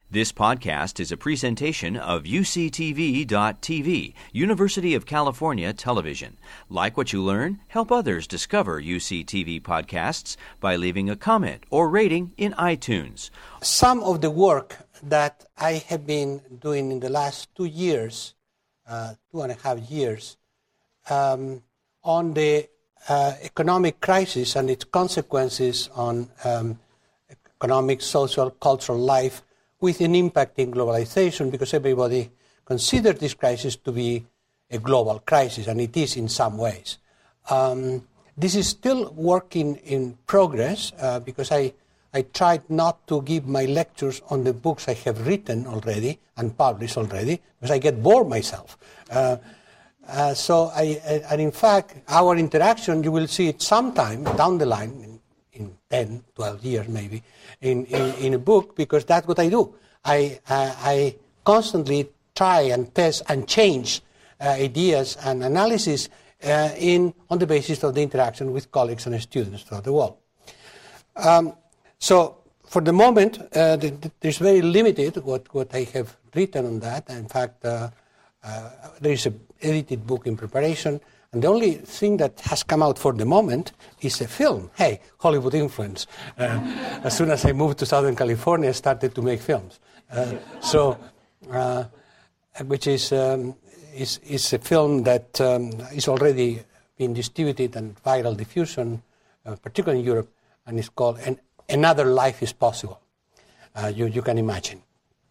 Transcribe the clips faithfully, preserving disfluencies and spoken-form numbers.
This podcast is a presentation of U C T V dot T V, University of California Television. Like what you learn? Help others discover U C T V podcasts by leaving a comment or rating in iTunes. Some of the work that I have been doing in the last two years, uh, two and a half years, um, on the uh, economic crisis and its consequences on um, economic, social, cultural life, with an impact in globalization, because everybody considers this crisis to be a global crisis, and it is in some ways. Um, this is still work in, in progress, uh, because I, I tried not to give my lectures on the books I have written already and published already, because I get bored myself. Uh, uh, so, I, I, and in fact, our interaction, you will see it sometime down the line, in, in ten, twelve years maybe, In, in, in a book, because that's what I do. I, uh, I constantly try and test and change uh, ideas and analysis uh, in, on the basis of the interaction with colleagues and students throughout the world. Um, so for the moment, uh, the, the, there's very limited what, what I have written on that. In fact, uh, uh, there is an edited book in preparation. And the only thing that has come out for the moment is a film. Hey, Hollywood influence. Uh, as soon as I moved to Southern California, I started to make films. Uh, so, uh, which is, um, is is a film that um, is already being distributed and viral diffusion, uh, particularly in Europe, and it's called an, Another Life is Possible. Uh, you you can imagine.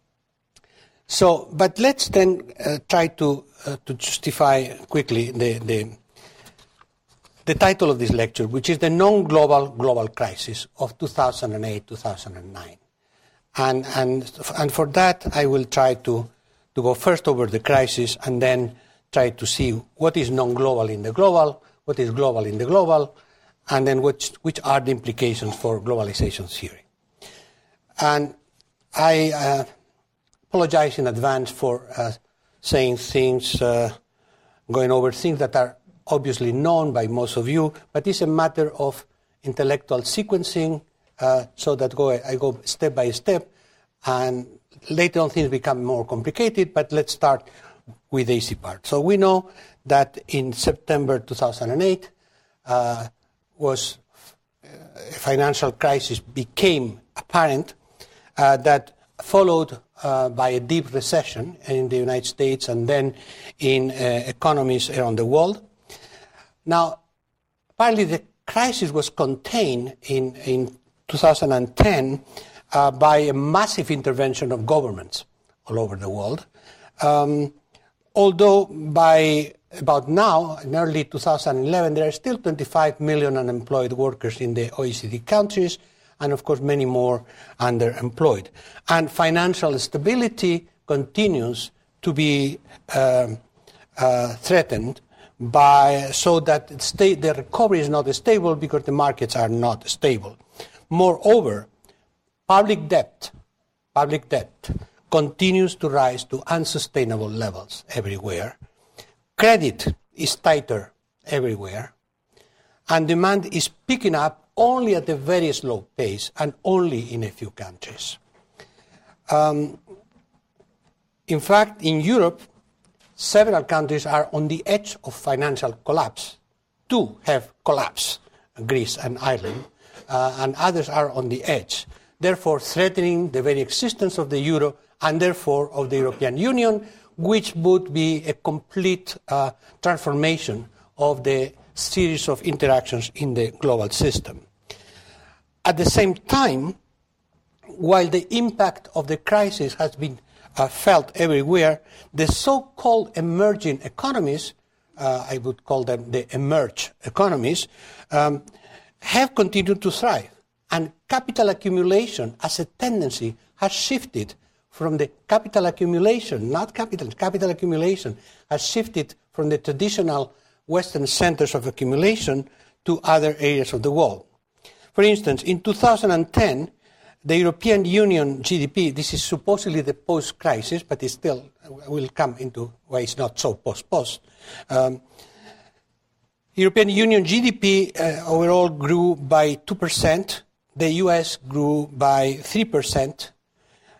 So, but let's then uh, try to uh, to justify quickly the, the the title of this lecture, which is the non-global global crisis of two thousand eight to two thousand nine, and and and for that I will try to to go first over the crisis and then try to see what is non-global in the global, what is global in the global, and then which which are the implications for globalization theory. And I. Uh, apologize in advance for uh, saying things, uh, going over things that are obviously known by most of you, but it's a matter of intellectual sequencing, uh, so that go, I go step by step, and later on things become more complicated, but let's start with the easy part. So we know that in September two thousand eight, uh, was a financial crisis became apparent, uh, that followed Uh, by a deep recession in the United States and then in uh, economies around the world. Now, partly the crisis was contained in, in two thousand ten uh, by a massive intervention of governments all over the world. Um, although by about now, in early two thousand eleven, there are still twenty-five million unemployed workers in the O E C D countries, and of course many more underemployed. And financial stability continues to be um, uh, threatened by, so that sta- the recovery is not stable because the markets are not stable. Moreover, public debt, public debt continues to rise to unsustainable levels everywhere. Credit is tighter everywhere, and demand is picking up only at a very slow pace and only in a few countries. Um, in fact, in Europe, several countries are on the edge of financial collapse. Two have collapsed, Greece and Ireland, uh, and others are on the edge, therefore threatening the very existence of the euro and therefore of the European Union, which would be a complete uh, transformation of the series of interactions in the global system. At the same time, while the impact of the crisis has been uh, felt everywhere, the so-called emerging economies, uh, I would call them the emerged economies, um, have continued to thrive. And capital accumulation as a tendency has shifted from the capital accumulation, not capital, capital accumulation has shifted from the traditional Western centers of accumulation to other areas of the world. For instance, in two thousand ten, the European Union G D P, this is supposedly the post-crisis, but it still will come into why it's not so post-post. Um, European Union G D P uh, overall grew by two percent. The U S grew by three percent.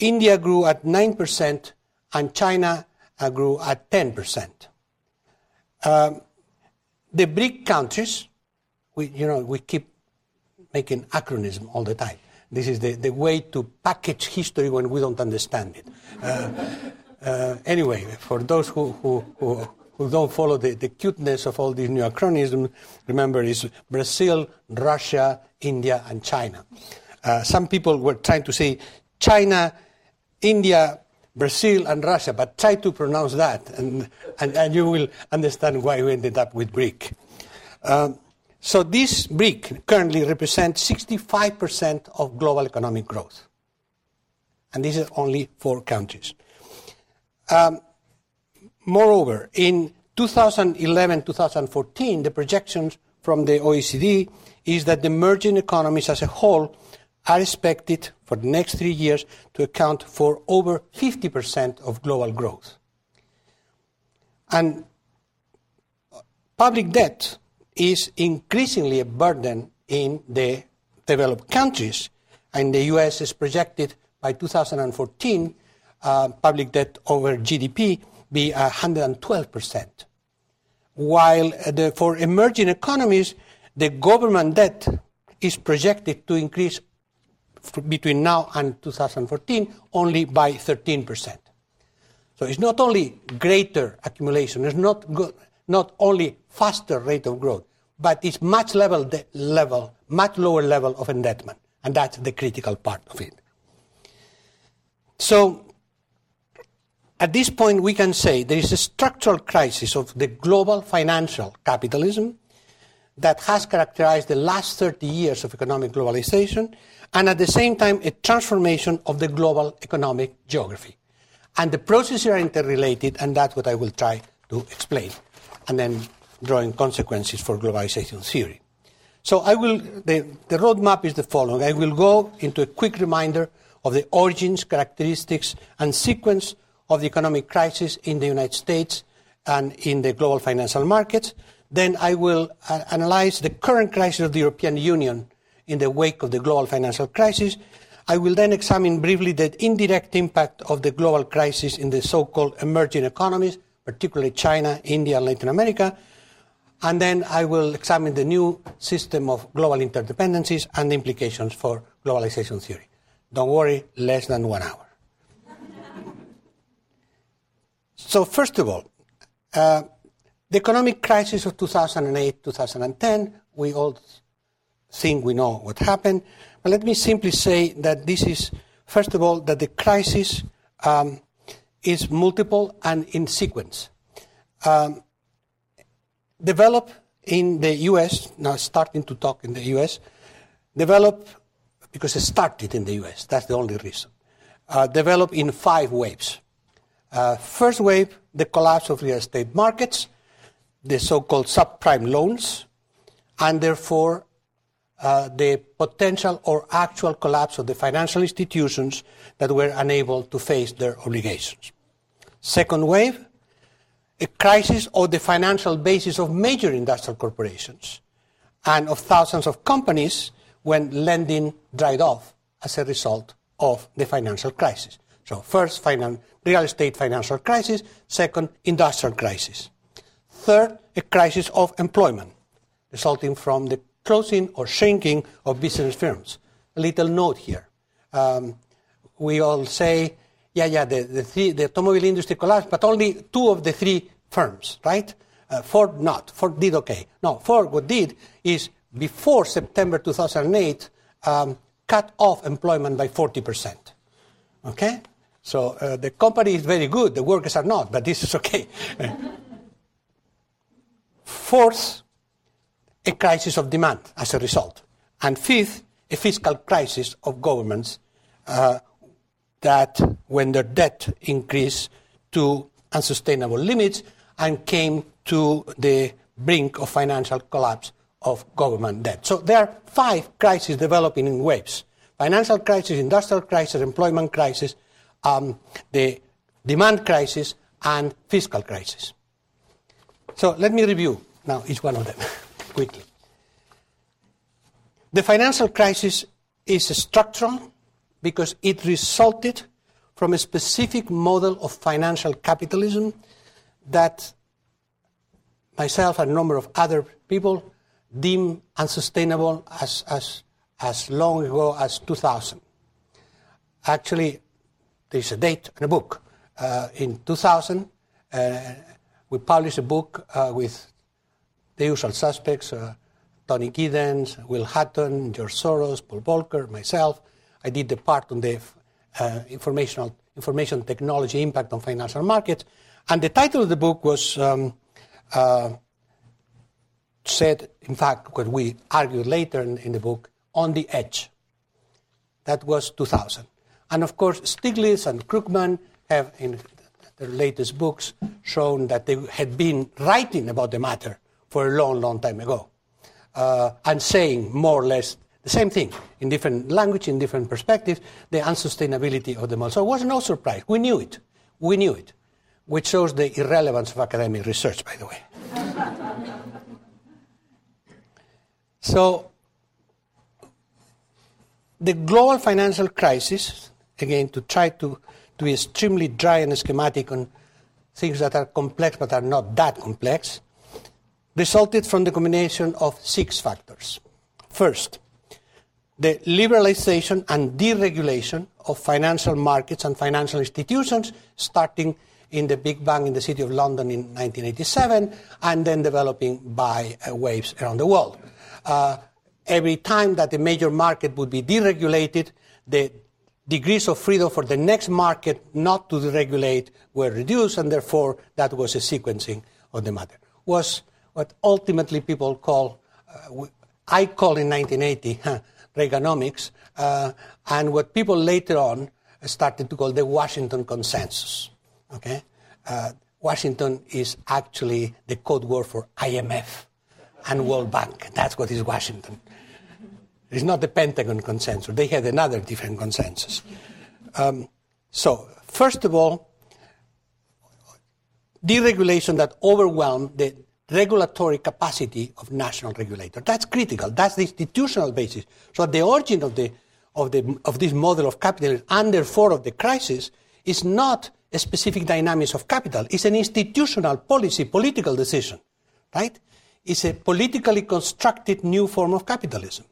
India grew at nine percent, and China uh, grew at ten percent. Um, the BRIC countries, we, you know, we keep making acronyms all the time. This is the, the way to package history when we don't understand it. Uh, uh, anyway, for those who, who, who, who don't follow the, the cuteness of all these new acronyms, remember it's Brazil, Russia, India, and China. Uh, some people were trying to say China, India, Brazil, and Russia, but try to pronounce that, and, and, and you will understand why we ended up with BRIC. Um, So this BRIC currently represents sixty-five percent of global economic growth. And this is only four countries. Um, moreover, in two thousand eleven to two thousand fourteen, the projections from the O E C D is that the emerging economies as a whole are expected for the next three years to account for over fifty percent of global growth. And public debt is increasingly a burden in the developed countries. And the U S is projected by two thousand fourteen, uh, public debt over G D P be one hundred twelve percent. While the, for emerging economies, the government debt is projected to increase between now and two thousand fourteen only by thirteen percent. So it's not only greater accumulation, it's not good, not only faster rate of growth, but it's much level de- level, much lower level of indebtedness, and that's the critical part of it. So, at this point, we can say there is a structural crisis of the global financial capitalism that has characterized the last thirty years of economic globalization, and at the same time, a transformation of the global economic geography. And the processes are interrelated, and that's what I will try to explain, and then drawing consequences for globalization theory. So I will, the, the roadmap is the following. I will go into a quick reminder of the origins, characteristics, and sequence of the economic crisis in the United States and in the global financial markets. Then I will uh, analyze the current crisis of the European Union in the wake of the global financial crisis. I will then examine briefly the indirect impact of the global crisis in the so-called emerging economies, particularly China, India, and Latin America. And then I will examine the new system of global interdependencies and the implications for globalization theory. Don't worry, less than one hour. So first of all, uh, the economic crisis of two thousand eight, two thousand ten, we all think we know what happened. But let me simply say that this is, first of all, that the crisis um, is multiple and in sequence. Um, develop in the U S, now starting to talk in the U S, develop, because it started in the U S, that's the only reason, uh, develop in five waves. Uh, first wave, the collapse of real estate markets, the so-called subprime loans, and therefore uh, the potential or actual collapse of the financial institutions that were unable to face their obligations. Second wave, a crisis of the financial basis of major industrial corporations and of thousands of companies when lending dried off as a result of the financial crisis. So first, finan- real estate financial crisis. Second, industrial crisis. Third, a crisis of employment resulting from the closing or shrinking of business firms. A little note here. Um, we all say, yeah, yeah, the, the, three, the automobile industry collapsed, but only two of the three firms, right? Uh, Ford not. Ford did okay. No, Ford what did is before September two thousand eight, um, cut off employment by forty percent. Okay? So uh, the company is very good, the workers are not, but this is okay. Fourth, a crisis of demand as a result. And fifth, a fiscal crisis of governments uh, that when their debt increased to unsustainable limits and came to the brink of financial collapse of government debt. So there are five crises developing in waves. Financial crisis, industrial crisis, employment crisis, um, the demand crisis, and fiscal crisis. So let me review now each one of them quickly. The financial crisis is structural because it resulted from a specific model of financial capitalism that myself and a number of other people deem unsustainable as, as, as long ago as two thousand. Actually, there's a date in a book. Uh, in two thousand, uh, we published a book uh, with the usual suspects, uh, Tony Giddens, Will Hutton, George Soros, Paul Volcker, myself. I did the part on the uh, informational, information technology impact on financial markets. And the title of the book was um, uh, said, in fact, what we argued later in, in the book, On the Edge. That was two thousand. And of course, Stiglitz and Krugman have, in their latest books, shown that they had been writing about the matter for a long, long time ago, uh, and saying more or less the same thing in different language, in different perspectives, the unsustainability of the model. So it was no surprise. We knew it. We knew it, which shows the irrelevance of academic research, by the way. So the global financial crisis, again, to try to, to be extremely dry and schematic on things that are complex but are not that complex, resulted from the combination of six factors. First, the liberalization and deregulation of financial markets and financial institutions, starting in the Big Bang in the City of London in nineteen eighty-seven, and then developing by uh, waves around the world. Uh, every time that a major market would be deregulated, the degrees of freedom for the next market not to deregulate were reduced, and therefore that was a sequencing of the matter. Was what ultimately people call, uh, I call in nineteen eighty, huh, Reaganomics, uh, and what people later on started to call the Washington Consensus. Okay, uh, Washington is actually the code word for I M F and World Bank. That's what is Washington. It's not the Pentagon Consensus. They had another different consensus. Um, so, first of all, deregulation that overwhelmed the regulatory capacity of national regulators. That's critical. That's the institutional basis. So, the origin of the of the of this model of capitalism, and therefore of the crisis, is not a specific dynamics of capital. It's an institutional policy, political decision, right? It's a politically constructed new form of capitalism.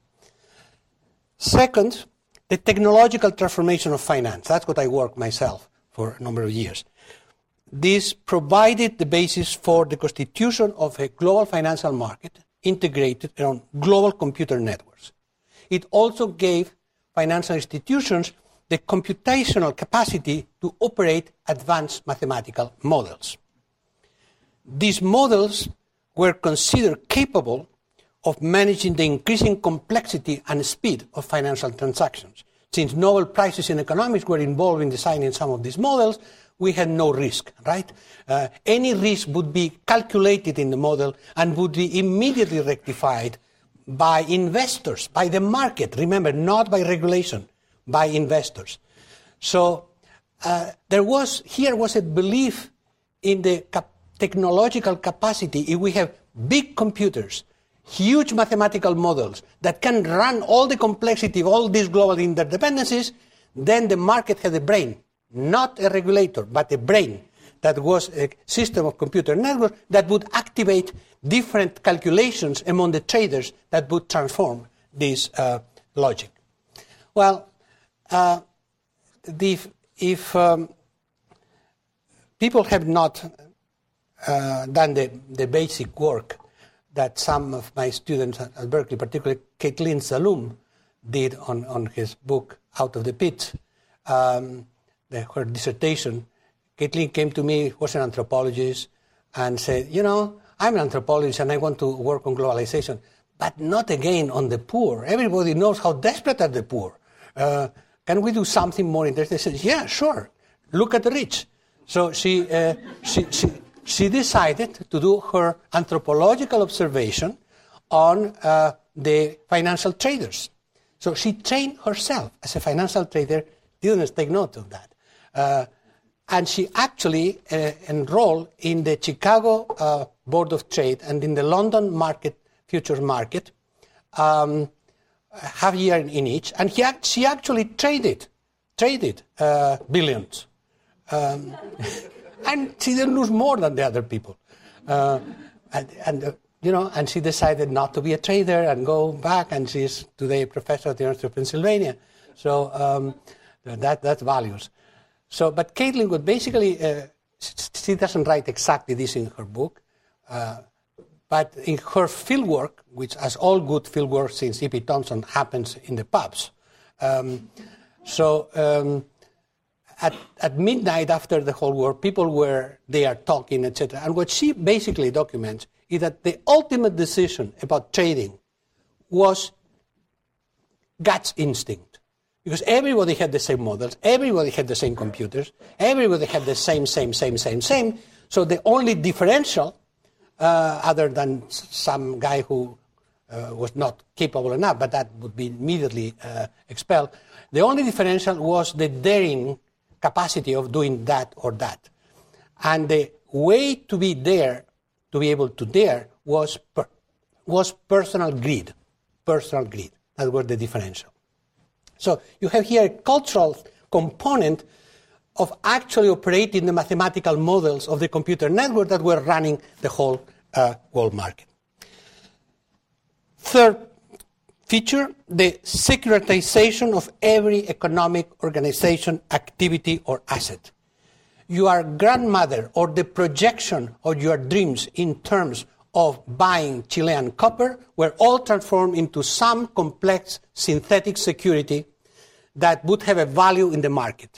Second, the technological transformation of finance. That's what I worked myself for a number of years. This provided the basis for the constitution of a global financial market integrated around global computer networks. It also gave financial institutions the computational capacity to operate advanced mathematical models. These models were considered capable of managing the increasing complexity and speed of financial transactions. Since Nobel Prizes in economics were involved in designing some of these models, we had no risk, right? Uh, any risk would be calculated in the model and would be immediately rectified by investors, by the market. Remember, not by regulation, by investors. So uh, there was, here was a belief in the cap- technological capacity. If we have big computers, huge mathematical models that can run all the complexity of all these global interdependencies, then the market had a brain, not a regulator, but a brain that was a system of computer networks that would activate different calculations among the traders that would transform this uh, logic. Well, uh, the, if um, people have not uh, done the, the basic work that some of my students at Berkeley, particularly Caitlin Saloom, did on, on his book, Out of the Pit, um, the, her dissertation. Caitlin came to me, was an anthropologist, and said, you know, I'm an anthropologist and I want to work on globalization, but not again on the poor. Everybody knows how desperate are the poor. Uh, can we do something more interesting? I said, yeah, sure. Look at the rich. So she, uh, she, she, she decided to do her anthropological observation on uh, the financial traders. So she trained herself as a financial trader, didn't take note of that. Uh, and she actually uh, enrolled in the Chicago uh, Board of Trade and in the London market, futures market, um, half a year in each. And he, she actually traded, traded uh, billions. Um, and she didn't lose more than the other people. Uh, and, and uh, you know, and she decided not to be a trader and go back, and she's today a professor at the University of Pennsylvania. So um, that that values. So, but Caitlin would basically, uh, she doesn't write exactly this in her book, uh, but in her fieldwork, which as all good fieldwork since E P Thompson happens in the pubs. Um, so um, at, at midnight after the whole war, people were there talking, et cetera. And what she basically documents is that the ultimate decision about trading was gut instinct. Because everybody had the same models, everybody had the same computers, everybody had the same, same, same, same, same. So the only differential, uh, other than some guy who uh, was not capable enough, but that would be immediately uh, expelled, the only differential was the daring capacity of doing that or that. And the way to be there, to be able to dare, was, per, was personal greed. Personal greed. That was the differential. So you have here a cultural component of actually operating the mathematical models of the computer network that were running the whole uh, world market. Third feature, the securitization of every economic organization, activity, or asset. Your grandmother or the projection of your dreams in terms of buying Chilean copper were all transformed into some complex synthetic security that would have a value in the market.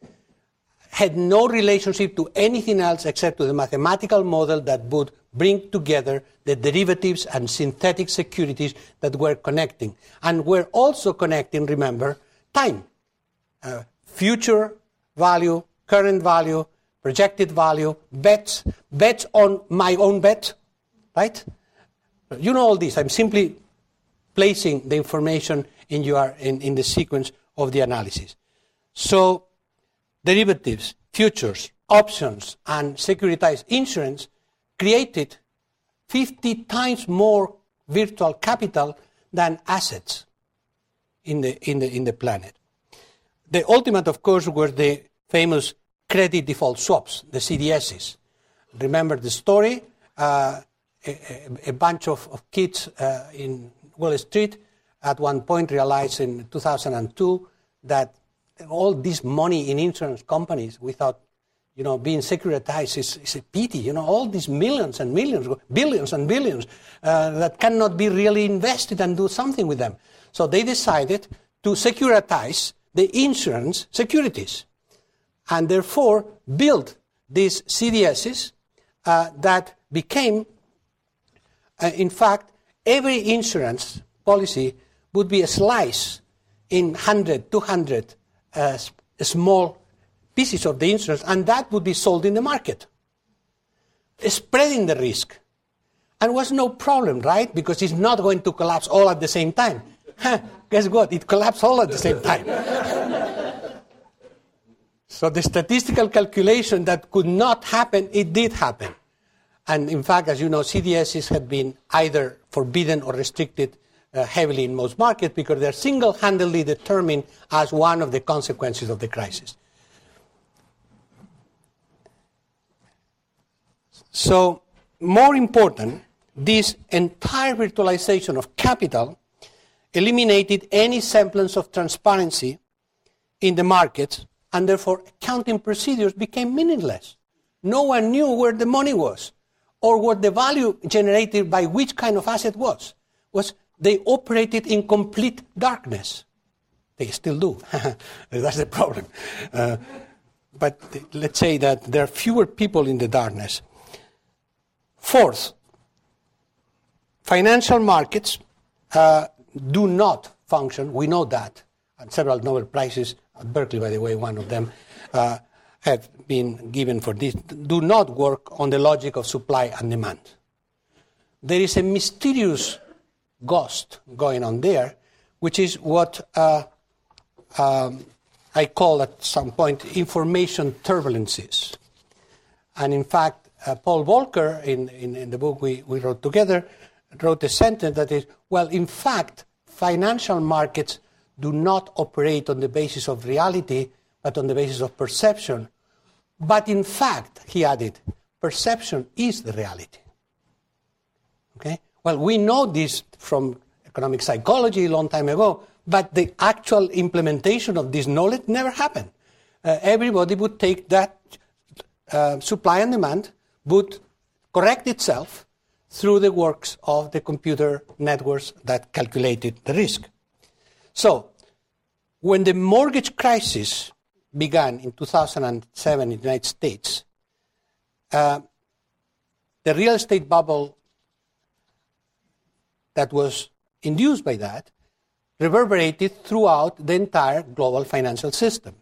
Had no relationship to anything else except to the mathematical model that would bring together the derivatives and synthetic securities that were connecting. And were also connecting, remember, time. Uh, future value, current value, projected value, bets, bets on my own bet, right? You know all this. I'm simply placing the information in, your, in, in the sequence of the analysis. So derivatives, futures, options, and securitized insurance created fifty times more virtual capital than assets in the, in the, in the planet. The ultimate, of course, were the famous credit default swaps, the C D Ss. Remember the story? Uh, a, a, a bunch of, of kids uh, in Wall Street at one point realized in two thousand two that all this money in insurance companies without, you know, being securitized is, is a pity. You know, all these millions and millions, billions and billions uh, that cannot be really invested and do something with them. So they decided to securitize the insurance securities and therefore build these C D Ss uh, that became, uh, in fact, every insurance policy would be a slice in one hundred, two hundred uh, small pieces of the insurance, and that would be sold in the market, spreading the risk. And was no problem, right? Because it's not going to collapse all at the same time. Guess what? It collapsed all at the same time. So the statistical calculation that could not happen, it did happen. And in fact, as you know, C D Ss have been either forbidden or restricted uh, heavily in most markets because they're single-handedly determined as one of the consequences of the crisis. So, more important, this entire virtualization of capital eliminated any semblance of transparency in the markets, and therefore accounting procedures became meaningless. No one knew where the money was or what the value generated by which kind of asset was. was they operated in complete darkness. They still do. That's the problem. Uh, but let's say that there are fewer people in the darkness. Fourth, financial markets uh, do not function, we know that, and several Nobel Prizes, at Berkeley, by the way, one of them, uh, have been given for this, do not work on the logic of supply and demand. There is a mysterious ghost going on there, which is what uh, um, I call at some point information turbulences. And in fact, uh, Paul Volcker, in, in, in the book we, we wrote together, wrote a sentence that is, well, in fact, financial markets do not operate on the basis of reality, but on the basis of perception. But in fact, he added, perception is the reality. Okay? Well, we know this from economic psychology a long time ago, but the actual implementation of this knowledge never happened. Uh, everybody would take that uh, supply and demand, would correct itself through the works of the computer networks that calculated the risk. So, when the mortgage crisis began in two thousand seven in the United States, uh, the real estate bubble that was induced by that reverberated throughout the entire global financial system.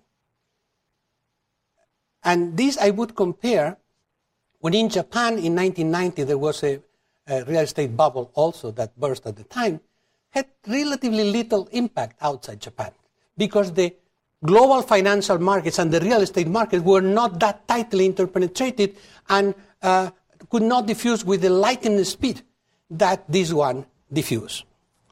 And this I would compare when in Japan in nineteen ninety there was a, a real estate bubble also that burst at the time, had relatively little impact outside Japan because the global financial markets and the real estate markets were not that tightly interpenetrated and uh, could not diffuse with the lightning speed that this one diffused.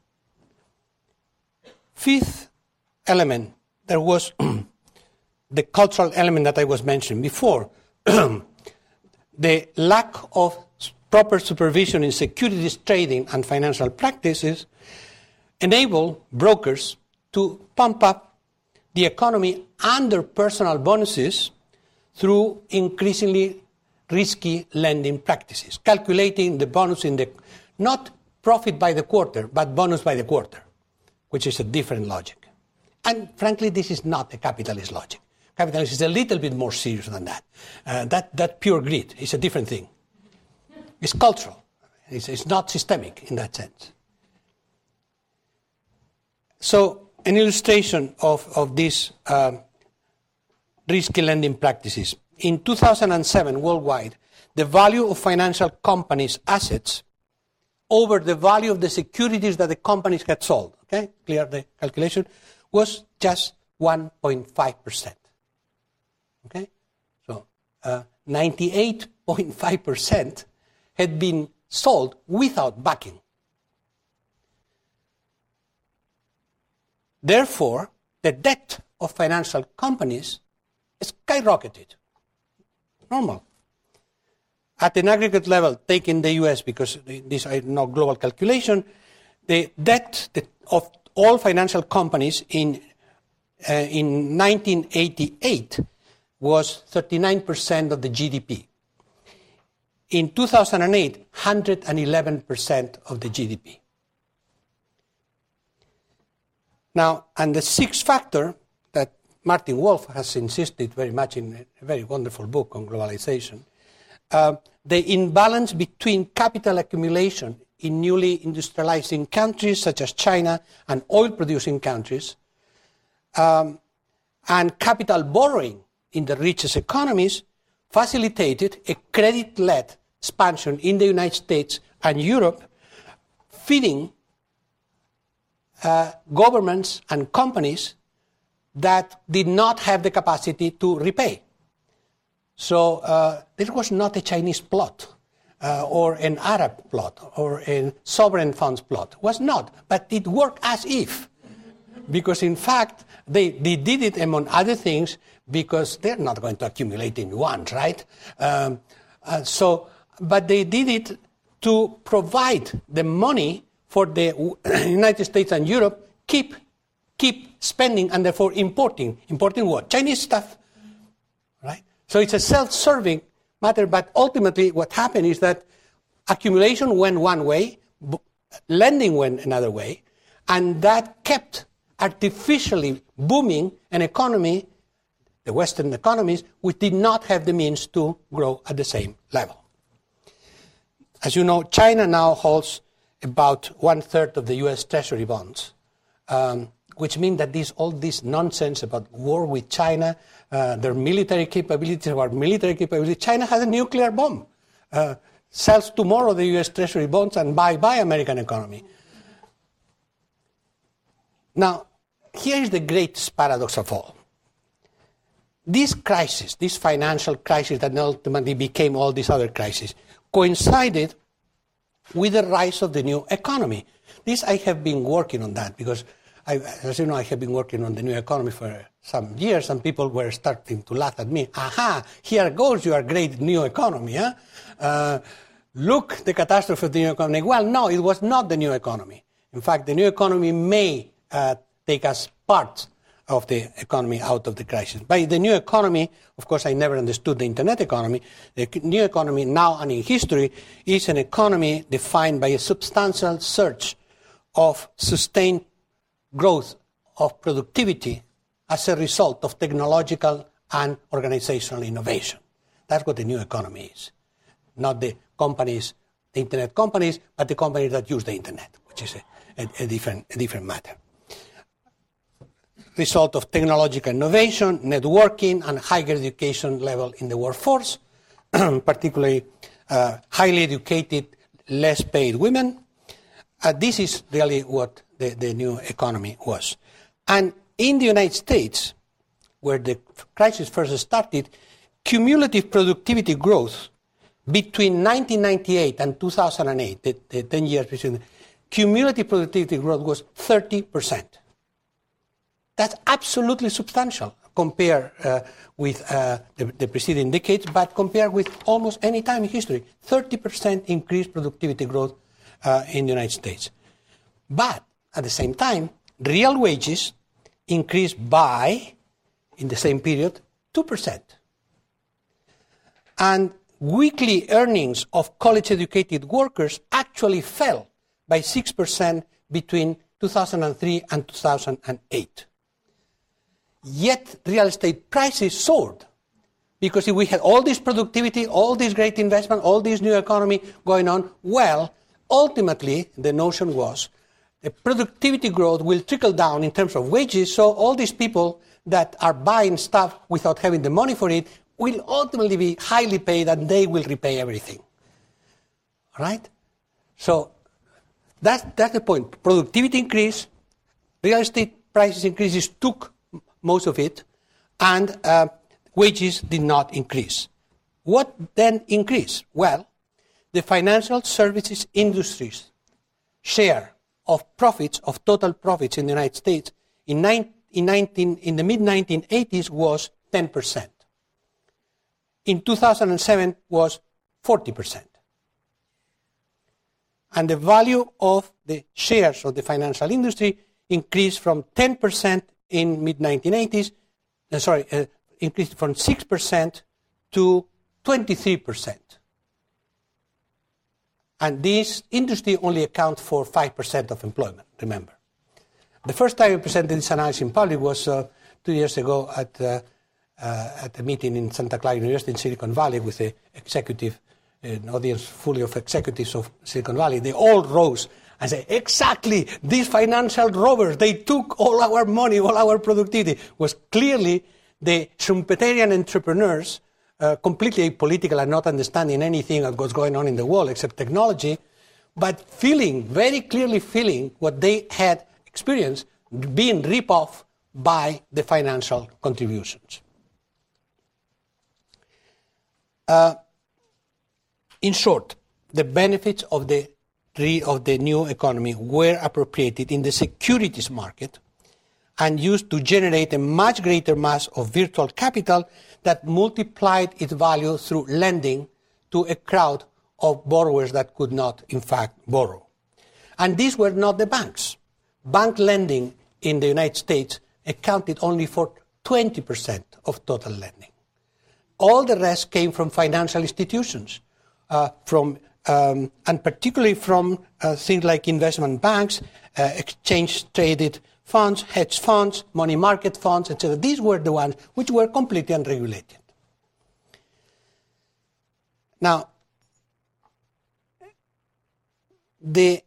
Fifth element, there was the cultural element that I was mentioning before. The lack of proper supervision in securities trading and financial practices enable brokers to pump up the economy under personal bonuses through increasingly risky lending practices, calculating the bonus in the, not profit by the quarter, but bonus by the quarter, which is a different logic. And frankly, this is not a capitalist logic. Capitalism is a little bit more serious than that. Uh, that, that pure greed is a different thing. It's cultural. It's, it's not systemic in that sense. So, an illustration of, of these uh, risky lending practices. In two thousand seven, worldwide, the value of financial companies' assets over the value of the securities that the companies had sold, okay, clear the calculation, was just one point five percent. Okay? So, uh, ninety-eight point five percent had been sold without backing. Therefore, the debt of financial companies skyrocketed. Normal. At an aggregate level, taking the U S, because these are not global calculation, the debt of all financial companies in, uh, in nineteen eighty-eight was thirty-nine percent of the G D P. In two thousand eight, one hundred eleven percent of the G D P. Now, and the sixth factor that Martin Wolf has insisted very much in a very wonderful book on globalization, uh, the imbalance between capital accumulation in newly industrializing countries such as China and oil-producing countries, um, and capital borrowing in the richest economies facilitated a credit-led expansion in the United States and Europe, feeding uh, governments and companies that did not have the capacity to repay. So uh, this was not a Chinese plot uh, or an Arab plot or a sovereign funds plot. It was not, but it worked as if. Because in fact, they, they did it among other things because they're not going to accumulate in yuan, right? Um, uh, so, but they did it to provide the money for the United States and Europe, keep keep spending and therefore importing. Importing what? Chinese stuff, right? So it's a self-serving matter, but ultimately what happened is that accumulation went one way, lending went another way, and that kept artificially booming an economy, the Western economies, which did not have the means to grow at the same level. As you know, China now holds about one-third of the U S Treasury bonds, um, which means that this, all this nonsense about war with China, uh, their military capabilities, our military capabilities, China has a nuclear bomb. Uh, sells tomorrow the U S Treasury bonds and bye-bye American economy. Now, here is the greatest paradox of all. This crisis, this financial crisis that ultimately became all these other crises, coincided with the rise of the new economy. This, I have been working on that because I, as you know, I have been working on the new economy for some years, and people were starting to laugh at me. Aha, here goes your great new economy. Huh? Uh, look, the catastrophe of the new economy. Well, no, it was not the new economy. In fact, the new economy may uh, take us part of the economy out of the crisis. By the new economy, of course, I never understood the internet economy. The new economy now and in history is an economy defined by a substantial surge of sustained growth of productivity as a result of technological and organizational innovation. That's what the new economy is. Not the companies, the internet companies, but the companies that use the internet, which is a, a, a, different, a different matter. Result of technological innovation, networking, and higher education level in the workforce, particularly uh, highly educated, less paid women. Uh, this is really what the, the new economy was. And in the United States, where the crisis first started, cumulative productivity growth between nineteen ninety-eight and two thousand eight, the, the ten years between, cumulative productivity growth was thirty percent. That's absolutely substantial compared uh, with uh, the, the preceding decades, but compared with almost any time in history, thirty percent increased productivity growth uh, in the United States. But at the same time, real wages increased by, in the same period, two percent. And weekly earnings of college-educated workers actually fell by six percent between two thousand three and two thousand eight. Yet real estate prices soared because if we had all this productivity, all this great investment, all this new economy going on, well, ultimately the notion was the productivity growth will trickle down in terms of wages, so all these people that are buying stuff without having the money for it will ultimately be highly paid and they will repay everything. All right? So that's, that's the point. Productivity increase, real estate prices increases took most of it, and uh, wages did not increase. What then increased? Well, the financial services industry's share of profits, of total profits in the United States in, nine, in, nineteen, in the mid nineteen eighties was ten percent. In two thousand seven was forty percent. And the value of the shares of the financial industry increased from ten percent in mid nineteen eighties, uh, sorry, uh, increased from six percent to twenty-three percent. And this industry only accounts for five percent of employment, remember. The first time I presented this analysis in public was uh, two years ago at, uh, uh, at a meeting in Santa Clara University in Silicon Valley with the executive, uh, an audience fully of executives of Silicon Valley. They all rose and said, exactly, these financial robbers, they took all our money, all our productivity. It was clearly the Schumpeterian entrepreneurs, uh, completely apolitical and not understanding anything that was going on in the world except technology, but feeling, very clearly feeling what they had experienced, being ripped off by the financial contributions. Uh, in short, the benefits of the of the new economy were appropriated in the securities market and used to generate a much greater mass of virtual capital that multiplied its value through lending to a crowd of borrowers that could not, in fact, borrow. And these were not the banks. Bank lending in the United States accounted only for twenty percent of total lending. All the rest came from financial institutions, uh, from Um, and particularly from uh, things like investment banks, uh, exchange-traded funds, hedge funds, money market funds, et cetera. These were the ones which were completely unregulated. Now, the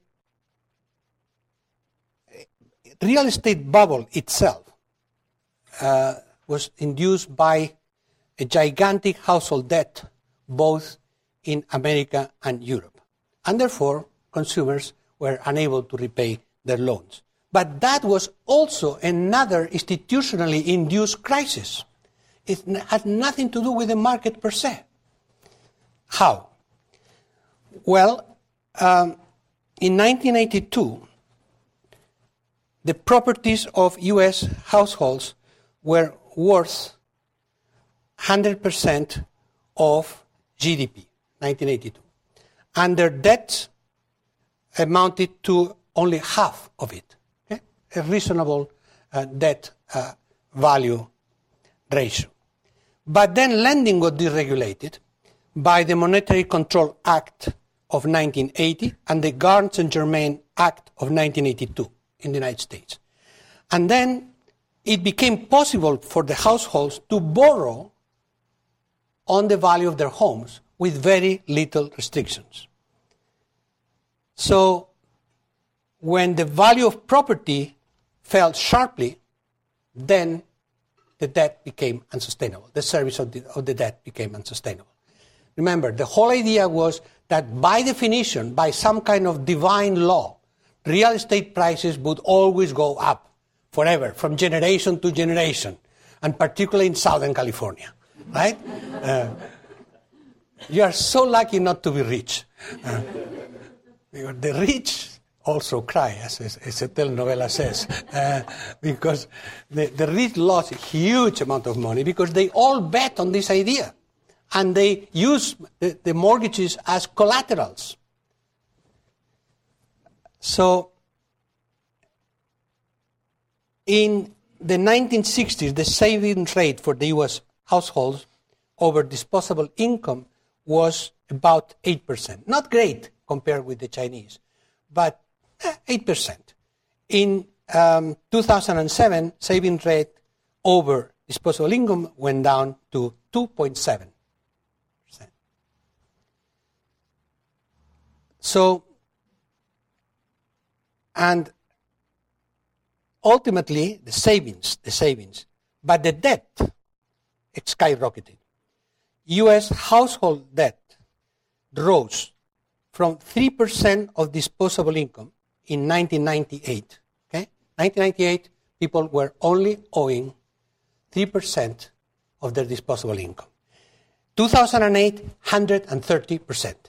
real estate bubble itself uh, was induced by a gigantic household debt, both in America and Europe. And therefore, consumers were unable to repay their loans. But that was also another institutionally induced crisis. It had nothing to do with the market per se. How? Well, um, in nineteen eighty-two, the properties of U S households were worth one hundred percent of G D P, nineteen eighty-two. And their debts amounted to only half of it. Okay? A reasonable uh, debt uh, value ratio. But then lending got deregulated by the Monetary Control Act of nineteen eighty and the Garnes-Germain Act of nineteen eighty-two in the United States. And then it became possible for the households to borrow on the value of their homes with very little restrictions. So when the value of property fell sharply, then the debt became unsustainable. The service of the, of the debt became unsustainable. Remember, the whole idea was that by definition, by some kind of divine law, real estate prices would always go up forever, from generation to generation, and particularly in Southern California, right? Uh, you are so lucky not to be rich. Uh, the rich also cry, as, as a telenovela says, uh, because the, the rich lost a huge amount of money because they all bet on this idea. And they use the, the mortgages as collaterals. So, in the nineteen sixties, the savings rate for the U S households over disposable income was about eight percent. Not great compared with the Chinese, but eh, eight percent. In um, two thousand seven, savings rate over disposable income went down to two point seven. So, and ultimately, the savings, the savings, but the debt, it skyrocketed. U S household debt rose from three percent of disposable income in nineteen ninety-eight. Okay? nineteen ninety-eight, people were only owing three percent of their disposable income. two thousand eight, one hundred thirty percent.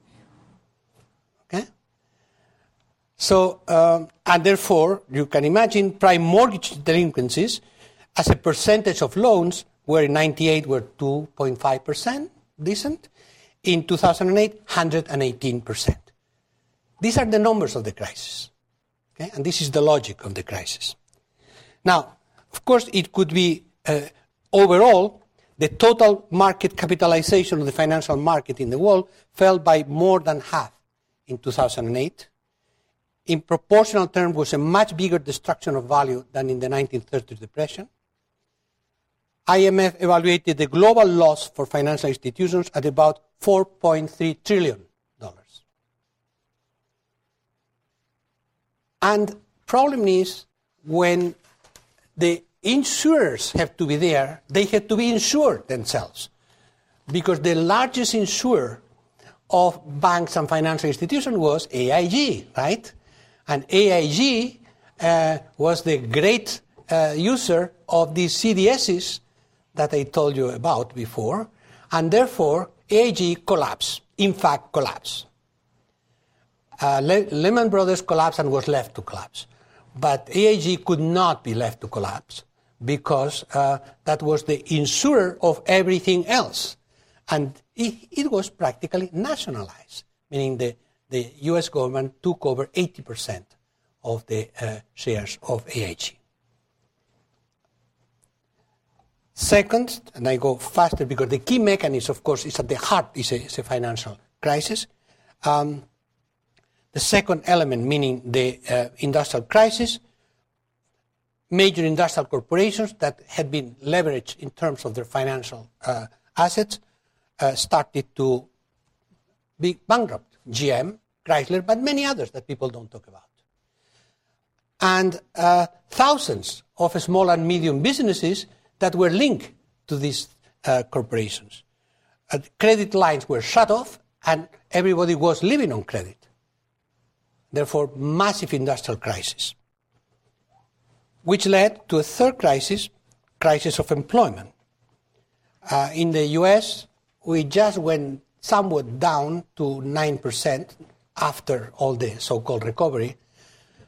Okay? So, um, and therefore, you can imagine prime mortgage delinquencies as a percentage of loans were in ninety-eight were two point five percent, decent. In two thousand eight, one hundred eighteen percent. These are the numbers of the crisis. Okay? And this is the logic of the crisis. Now, of course, it could be uh, overall, the total market capitalization of the financial market in the world fell by more than half in two thousand eight. In proportional terms, was a much bigger destruction of value than in the nineteen thirties depression. I M F evaluated the global loss for financial institutions at about four point three trillion dollars. And problem is, when the insurers have to be there, they have to be insured themselves. Because the largest insurer of banks and financial institutions was A I G, right? And A I G uh, was the great uh, user of these C D Ss that I told you about before, and therefore A I G collapsed, in fact collapsed. Uh, Le- Lehman Brothers collapsed and was left to collapse. But A I G could not be left to collapse because uh, that was the insurer of everything else. And it, it was practically nationalized, meaning the, the U S government took over eighty percent of the uh, shares of A I G. Second, and I go faster because the key mechanism, of course, is at the heart, is a, is a financial crisis. Um, the second element, meaning the uh, industrial crisis, major industrial corporations that had been leveraged in terms of their financial uh, assets uh, started to be bankrupt. G M, Chrysler, but many others that people don't talk about. And uh, thousands of small and medium businesses that were linked to these uh, corporations. Uh, credit lines were shut off, and everybody was living on credit. Therefore, massive industrial crisis, which led to a third crisis, crisis of employment. Uh, in the U S, we just went somewhat down to nine percent after all the so-called recovery,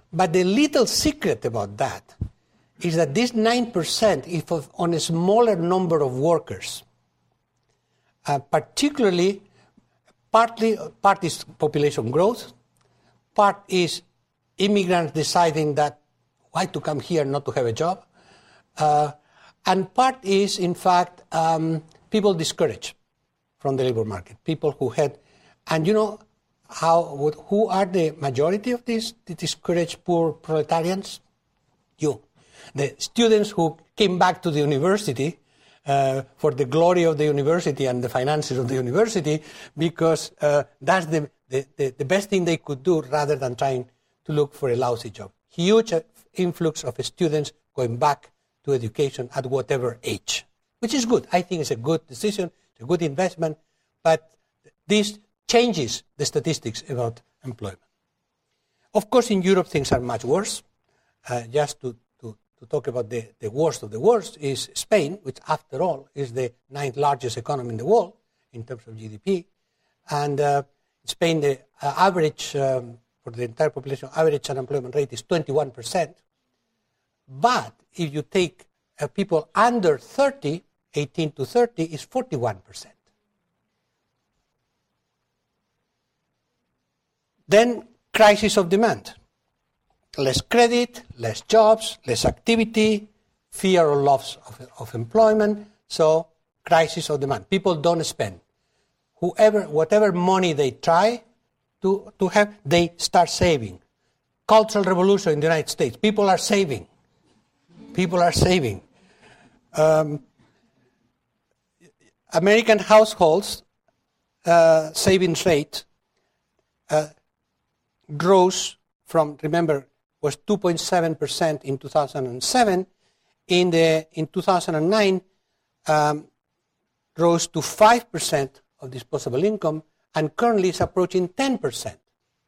But the little secret about that is that this nine percent is on a smaller number of workers. Uh, particularly, partly, part is population growth, part is immigrants deciding that why to come here not to have a job, uh, and part is, in fact, um, people discouraged from the labor market, people who had, and you know, how who are the majority of these the discouraged poor proletarians? You. The students who came back to the university uh, for the glory of the university and the finances of the university, because uh, that's the, the, the, the best thing they could do rather than trying to look for a lousy job. Huge influx of students going back to education at whatever age, which is good. I think it's a good decision, it's a good investment, but this changes the statistics about employment. Of course, in Europe, things are much worse. Uh, just to, to, to talk about the, the worst of the worst is Spain, which, after all, is the ninth largest economy in the world in terms of G D P. And uh, in Spain, the uh, average, um, for the entire population, average unemployment rate is twenty-one percent. But if you take uh, people under thirty, eighteen to thirty, is forty-one percent. Then, crisis of demand. Less credit, less jobs, less activity, fear or loss of, of employment. So, crisis of demand. People don't spend. Whoever, whatever money they try to, to have, they start saving. Cultural revolution in the United States. People are saving. People are saving. Um, American households uh, savings rate uh, grows from, remember, was two point seven percent in two thousand seven. In the in two thousand nine, um, rose to five percent of disposable income, and currently is approaching ten percent.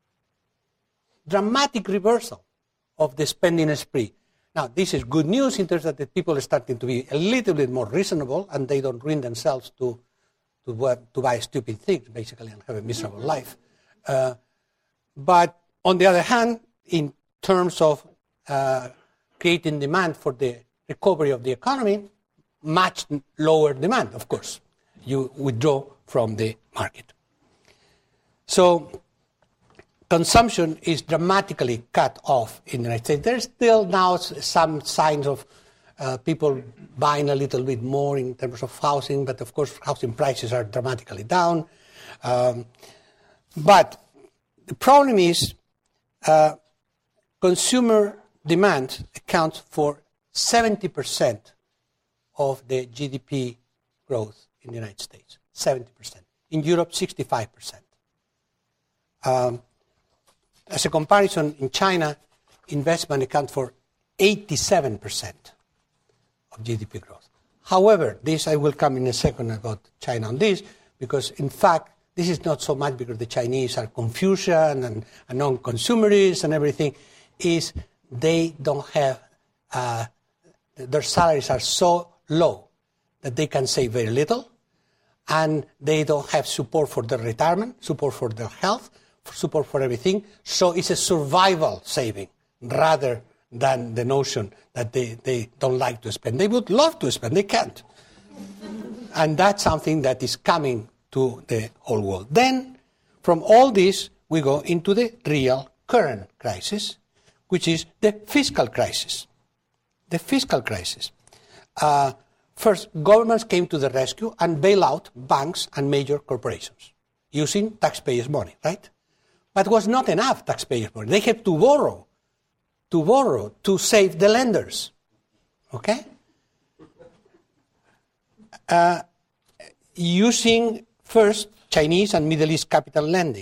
Dramatic reversal of the spending spree. Now, this is good news in terms that the people are starting to be a little bit more reasonable, and they don't ruin themselves to to, to buy stupid things, basically, and have a miserable life. Uh, But on the other hand, in terms of uh, creating demand for the recovery of the economy, much lower demand, of course. You withdraw from the market. So consumption is dramatically cut off in the United States. There's still now some signs of uh, people buying a little bit more in terms of housing, but of course housing prices are dramatically down. Um, but the problem is uh, consumer demand accounts for seventy percent of the G D P growth in the United States, seventy percent. In Europe, sixty-five percent. Um, as a comparison, in China, investment accounts for eighty-seven percent of G D P growth. However, this I will come in a second about China on this, because in fact, this is not so much because the Chinese are Confucian and, and non-consumerists and everything, is they don't have, uh, their salaries are so low that they can save very little, and they don't have support for their retirement, support for their health, support for everything. So it's a survival saving rather than the notion that they, they don't like to spend. They would love to spend, they can't. And that's something that is coming to the whole world. Then, from all this, we go into the real current crisis, which is the fiscal crisis. The fiscal crisis. Uh, first, governments came to the rescue and bailed out banks and major corporations using taxpayers' money, right? But it was not enough taxpayers' money. They had to borrow, to borrow, to save the lenders, okay? Uh, using first, Chinese and Middle East capital lending.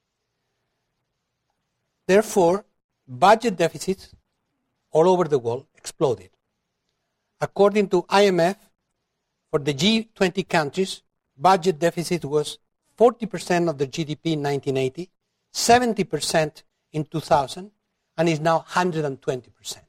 Therefore, budget deficits all over the world exploded. According to I M F, for the G twenty countries, budget deficit was forty percent of the G D P in nineteen eighty, seventy percent in two thousand, and is now one hundred twenty percent.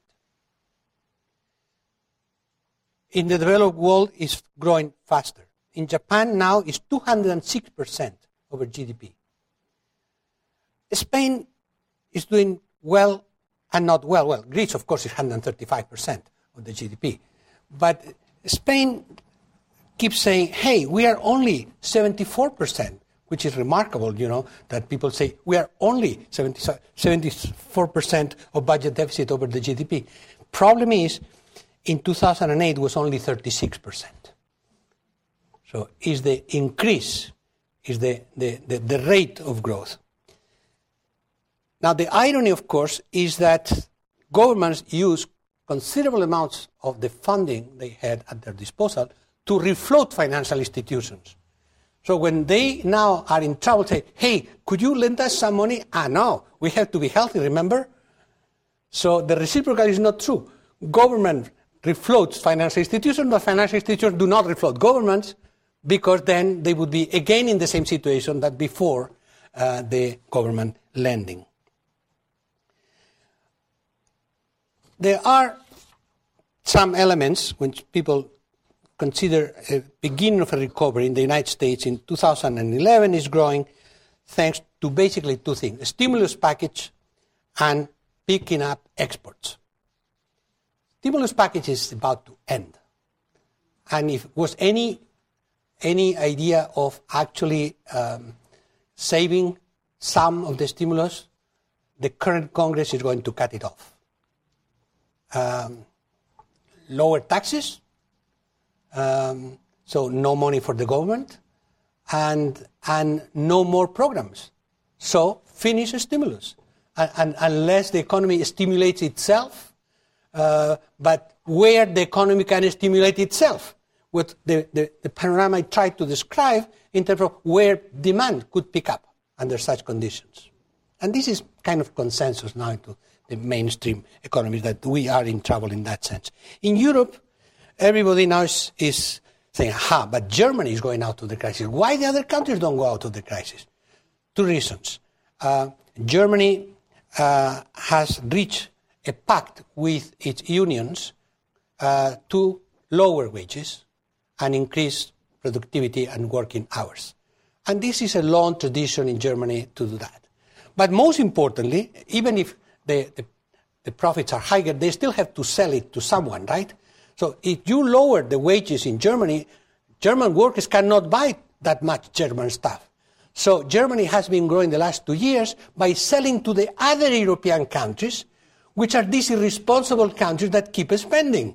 In the developed world, it's growing faster. In Japan now is two hundred six percent over G D P. Spain is doing well and not well. Well, Greece, of course, is one hundred thirty-five percent of the G D P. But Spain keeps saying, hey, we are only seventy-four percent, which is remarkable, you know, that people say we are only seventy-four percent of budget deficit over the G D P. Problem is, in two thousand eight, it was only thirty-six percent. So is the increase, is the, the, the, the rate of growth. Now, the irony, of course, is that governments use considerable amounts of the funding they had at their disposal to refloat financial institutions. So when they now are in trouble, say, hey, could you lend us some money? Ah, no, we have to be healthy, remember? So the reciprocal is not true. Government refloats financial institutions, but financial institutions do not refloat governments, because then they would be again in the same situation that before uh, the government lending. There are some elements which people consider a beginning of a recovery in the United States in two thousand eleven is growing thanks to basically two things, a stimulus package and picking up exports. Stimulus package is about to end. And if was any any idea of actually um, saving some of the stimulus, the current Congress is going to cut it off. Um, lower taxes, um, so no money for the government, and and no more programs. So finish the stimulus, and, and unless the economy stimulates itself, uh, but where the economy can stimulate itself, with the, the, the panorama I tried to describe in terms of where demand could pick up under such conditions. And this is kind of consensus now into the mainstream economies that we are in trouble in that sense. In Europe, everybody now is, is saying, aha, but Germany is going out of the crisis. Why the other countries don't go out of the crisis? Two reasons. Uh, Germany uh, has reached a pact with its unions uh, to lower wages and increase productivity and working hours. And this is a long tradition in Germany to do that. But most importantly, even if the, the, the profits are higher, they still have to sell it to someone, right? So if you lower the wages in Germany, German workers cannot buy that much German stuff. So Germany has been growing the last two years by selling to the other European countries, which are these irresponsible countries that keep spending.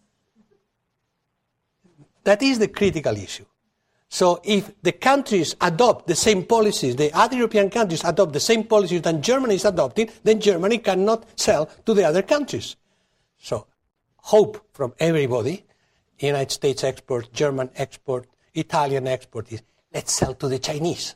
That is the critical issue. So if the countries adopt the same policies, the other European countries adopt the same policies that Germany is adopting, then Germany cannot sell to the other countries. So hope from everybody, United States export, German export, Italian export, is let's sell to the Chinese.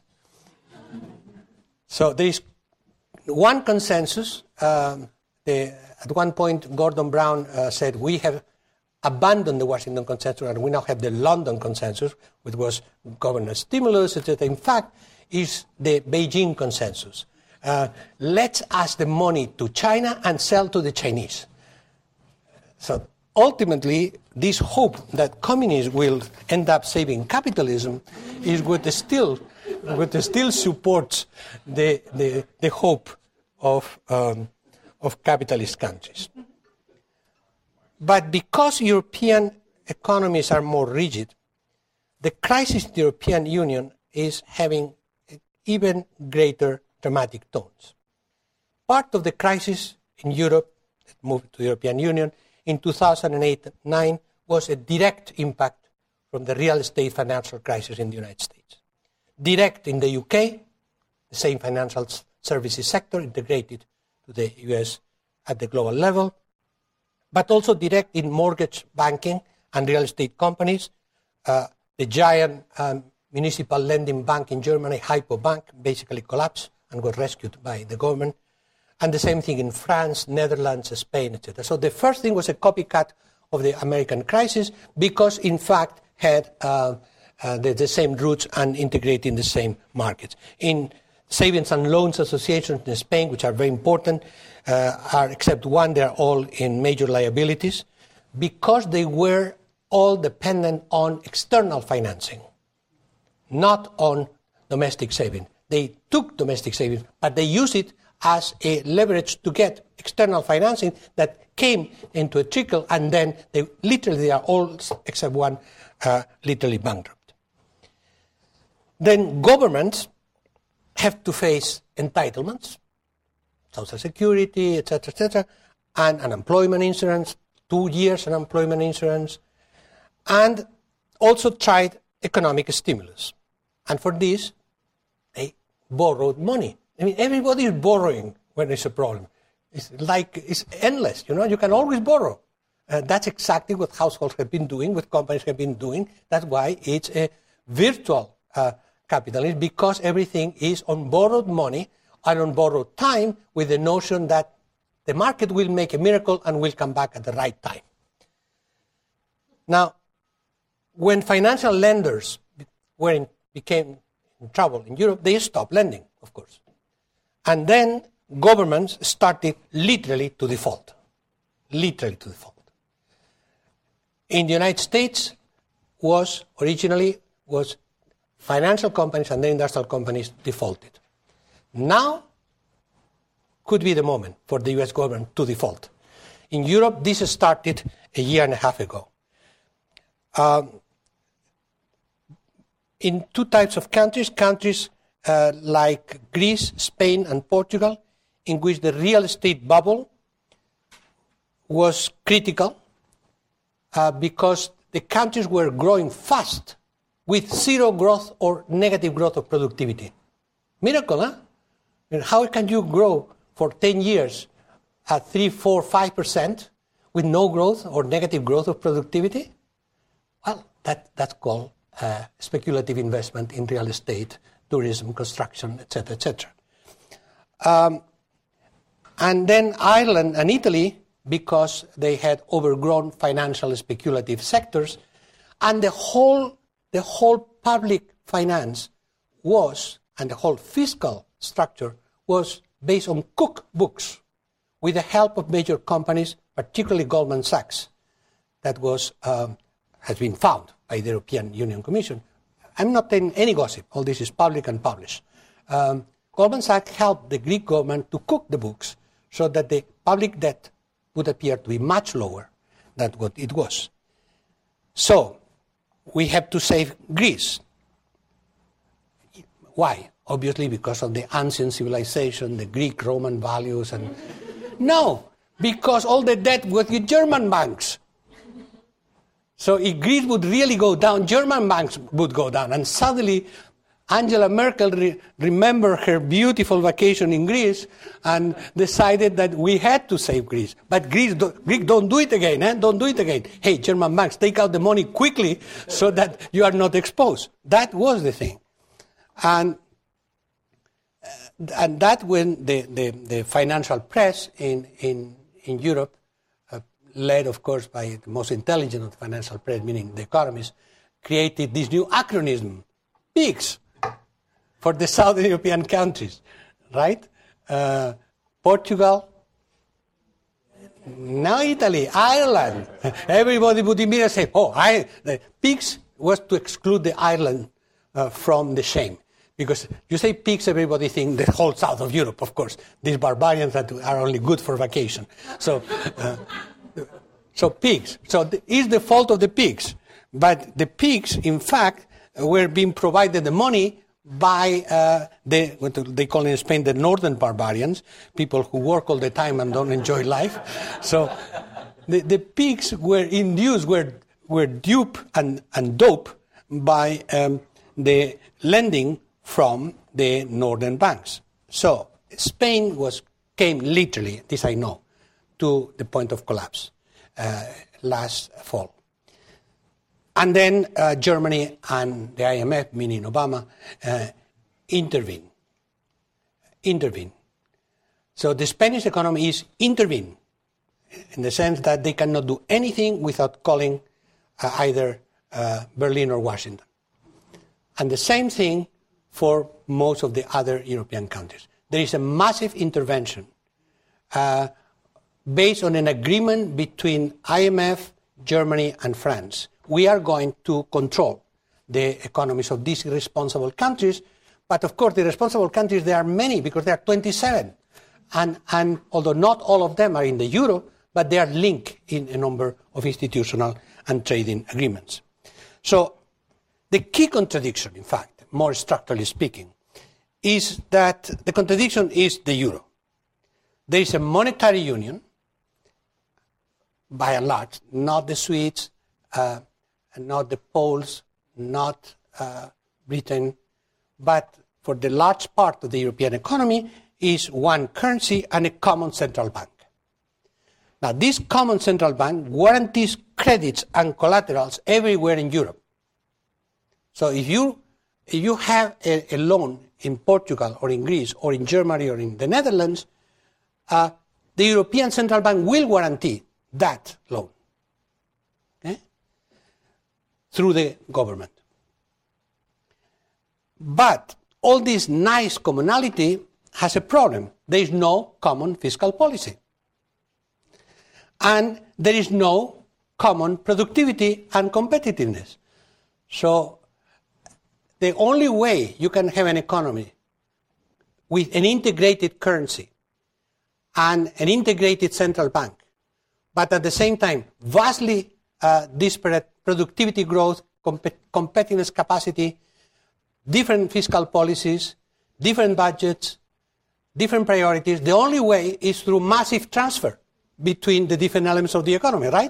So there is one consensus. Um, the, at one point, Gordon Brown uh, said, we have abandoned the Washington consensus and we now have the London consensus, which was government stimulus, et cetera. In fact, is the Beijing consensus. Uh, let's ask the money to China and sell to the Chinese. So ultimately, this hope that communism will end up saving capitalism is what still, what still supports the, the, the hope of, um, of capitalist countries. But because European economies are more rigid, the crisis in the European Union is having even greater dramatic tones. Part of the crisis in Europe, that moved to the European Union, in two thousand eight nine was a direct impact from the real estate financial crisis in the United States. Direct in the U K, the same financial services sector integrated to the U S at the global level, but also direct in mortgage banking and real estate companies. Uh, the giant um, municipal lending bank in Germany, Hypo Bank, basically collapsed and was rescued by the government. And the same thing in France, Netherlands, Spain, et cetera. So the first thing was a copycat of the American crisis because, in fact, had uh, uh, the, the same roots and integrated in the same markets. In savings and loans associations in Spain, which are very important, uh, are except one, they are all in major liabilities because they were all dependent on external financing, not on domestic saving. They took domestic savings, but they used it as a leverage to get external financing that came into a trickle, and then they literally they are all, except one, uh, literally bankrupt. Then governments have to face entitlements, Social Security, et cetera, et cetera, and unemployment insurance, two years unemployment insurance, and also tried economic stimulus. And for this, they borrowed money. I mean, everybody is borrowing when there's a problem. It's like, it's endless, you know, you can always borrow. Uh, that's exactly what households have been doing, what companies have been doing. That's why it's a virtual uh, capitalism, because everything is on borrowed money and on borrowed time, with the notion that the market will make a miracle and will come back at the right time. Now, when financial lenders were in, became in trouble in Europe, they stopped lending, of course. And then governments started literally to default. Literally to default. In the United States, was originally was financial companies and then industrial companies defaulted. Now could be the moment for the U S government to default. In Europe, this started a year and a half ago. Um, in two types of countries, countries uh, like Greece, Spain, and Portugal, in which the real estate bubble was critical uh, because the countries were growing fast with zero growth or negative growth of productivity. Miracle, huh? I mean, how can you grow for ten years at three, four, five percent with no growth or negative growth of productivity? Well, that, that's called uh, speculative investment in real estate, tourism, construction, et cetera, et cetera. Um, and then Ireland and Italy, because they had overgrown financial speculative sectors, and the whole, the whole public finance was, and the whole fiscal structure was based on cookbooks with the help of major companies, particularly Goldman Sachs, that was um, has been found by the European Union Commission. I'm not telling any gossip. All this is public and published. Um, Goldman Sachs helped the Greek government to cook the books so that the public debt would appear to be much lower than what it was. So we have to save Greece. Why? Obviously because of the ancient civilization, the Greek Roman values, and no, because all the debt was with German banks. So if Greece would really go down, German banks would go down, and suddenly Angela Merkel re- remembered her beautiful vacation in Greece and decided that we had to save Greece. But Greece, do, Greek, don't do it again, eh? Don't do it again. Hey, German banks, take out the money quickly so that you are not exposed. That was the thing. And uh, and that when the, the, the financial press in, in, in Europe, uh, led, of course, by the most intelligent of the financial press, meaning the economists, created this new acronym, PIGS, for the Southern European countries, right? Uh, Portugal, now Italy, Ireland. Everybody would immediately say, oh, I, the PIGS was to exclude the Ireland uh, from the shame. Because you say pigs, everybody thinks the whole south of Europe, of course. These barbarians that are only good for vacation. So, uh, so pigs. So it's the fault of the pigs. But the pigs, in fact, were being provided the money by uh, the, what they call in Spain the northern barbarians, people who work all the time and don't enjoy life. So the, the pigs were induced, were, were duped and, and doped by um, the lending from the northern banks. So Spain was came literally, this I know, to the point of collapse uh, last fall. And then uh, Germany and the I M F, meaning Obama, uh, intervened. Intervened. So the Spanish economy is intervened in the sense that they cannot do anything without calling uh, either uh, Berlin or Washington. And the same thing for most of the other European countries. There is a massive intervention uh, based on an agreement between I M F, Germany, and France. We are going to control the economies of these irresponsible countries, but of course the irresponsible countries, there are many because there are twenty-seven. and, and although not all of them are in the euro, but they are linked in a number of institutional and trading agreements. So the key contradiction, in fact, more structurally speaking, is that the contradiction is the euro. There is a monetary union, by and large, not the Swedes, uh, not the Poles, not uh, Britain, but for the large part of the European economy is one currency and a common central bank. Now, this common central bank guarantees credits and collaterals everywhere in Europe. So if you, if you have a, a loan in Portugal or in Greece or in Germany or in the Netherlands, uh, the European Central Bank will guarantee that loan, okay, through the government. But all this nice commonality has a problem. There is no common fiscal policy. And there is no common productivity and competitiveness. So the only way you can have an economy with an integrated currency and an integrated central bank, but at the same time vastly uh, disparate productivity growth, comp- competitiveness capacity, different fiscal policies, different budgets, different priorities, the only way is through massive transfer between the different elements of the economy, right?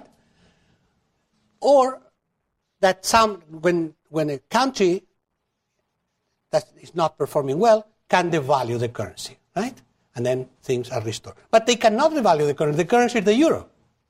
Or that some, when, when a country that is not performing well can devalue the currency, right? And then things are restored. But they cannot devalue the currency. The currency is the euro.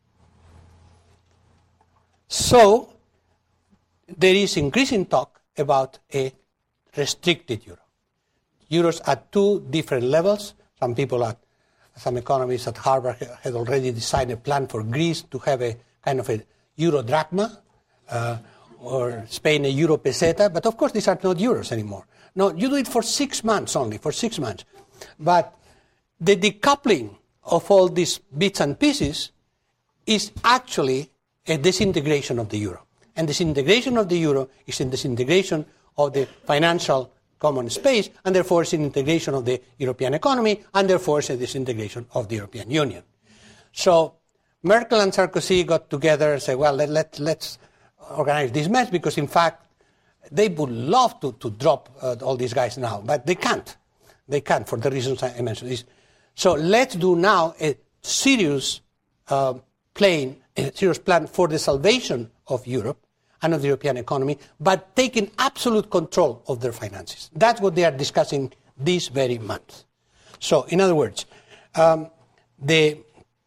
So there is increasing talk about a restricted euro. Euros at two different levels. Some people at Some economists at Harvard had already designed a plan for Greece to have a kind of a euro drachma, uh, or Spain a euro peseta, but of course these are not euros anymore. No, you do it for six months only, for six months. But the decoupling of all these bits and pieces is actually a disintegration of the euro. And disintegration of the euro is a disintegration of the financial common space, and therefore it's an integration of the European economy, and therefore it's a disintegration of the European Union. So Merkel and Sarkozy got together and said, well, let, let, let's organize this mess, because in fact they would love to, to drop uh, all these guys now, but they can't. They can't for the reasons I mentioned. So let's do now a serious uh, plan, a serious plan for the salvation of Europe and of the European economy, but taking absolute control of their finances. That's what they are discussing this very month. So, in other words, um, the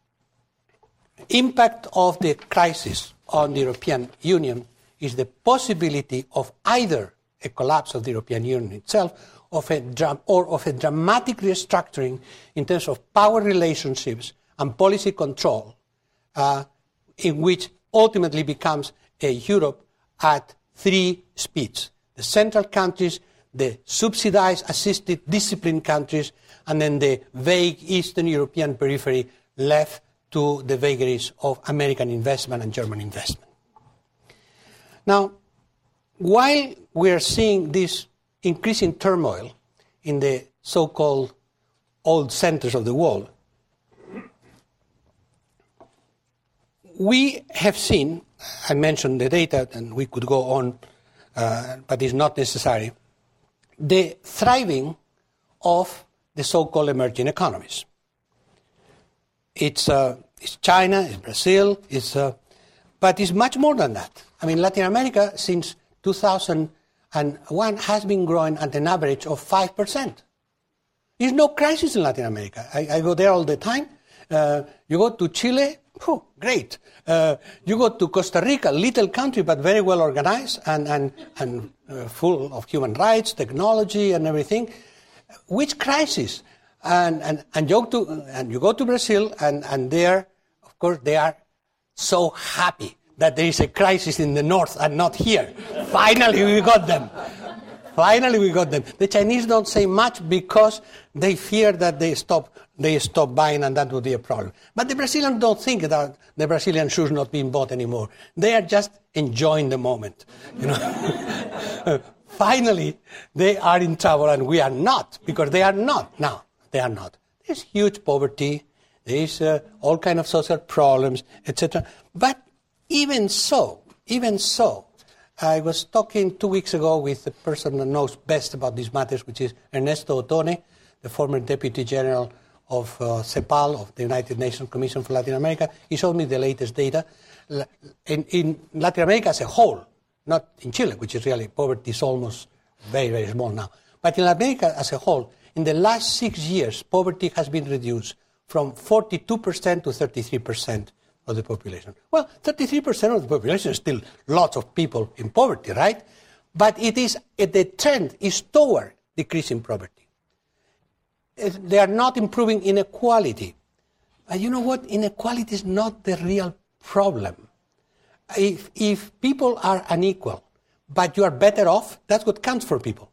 impact of the crisis on the European Union is the possibility of either a collapse of the European Union itself of a dra- or of a dramatic restructuring in terms of power relationships and policy control, uh, in which ultimately becomes a Europe at three speeds: the central countries, the subsidized, assisted, disciplined countries, and then the vague Eastern European periphery left to the vagaries of American investment and German investment. Now, while we are seeing this increasing turmoil in the so-called old centers of the world, we have seen, I mentioned the data, and we could go on, uh, but it's not necessary, the thriving of the so-called emerging economies. It's, uh, it's China, it's Brazil, it's, uh, but it's much more than that. I mean, Latin America, since two thousand one, has been growing at an average of five percent. There's no crisis in Latin America. I, I go there all the time. Uh, you go to Chile, oh, great. Uh, you go to Costa Rica, little country but very well organized and, and, and uh, full of human rights, technology and everything. Which crisis? And, and, and, you, go to, and you go to Brazil and, and there, of course, they are so happy that there is a crisis in the north and not here. Finally, we got them. Finally, we got them. The Chinese don't say much because they fear that they stop they stop buying and that would be a problem. But the Brazilians don't think that the Brazilian shoes not being bought anymore. They are just enjoying the moment. You know? Finally, they are in trouble and we are not, because they are not now. They are not. there's huge poverty, there is uh, all kind of social problems, et cetera. But even so, even so, I was talking two weeks ago with the person that knows best about these matters, which is Ernesto Ottone, the former Deputy General of uh, CEPAL, of the United Nations Commission for Latin America. He showed me the latest data. In, in Latin America as a whole, not in Chile, which is really, poverty is almost very, very small now. But in Latin America as a whole, in the last six years, poverty has been reduced from forty-two percent to thirty-three percent of the population. Well, thirty-three percent of the population is still lots of people in poverty, right? But it is, the trend is toward decreasing poverty. They are not improving inequality. And you know what? Inequality is not the real problem. If, if people are unequal, but you are better off, that's what counts for people.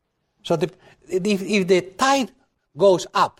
So the, if, if the tide goes up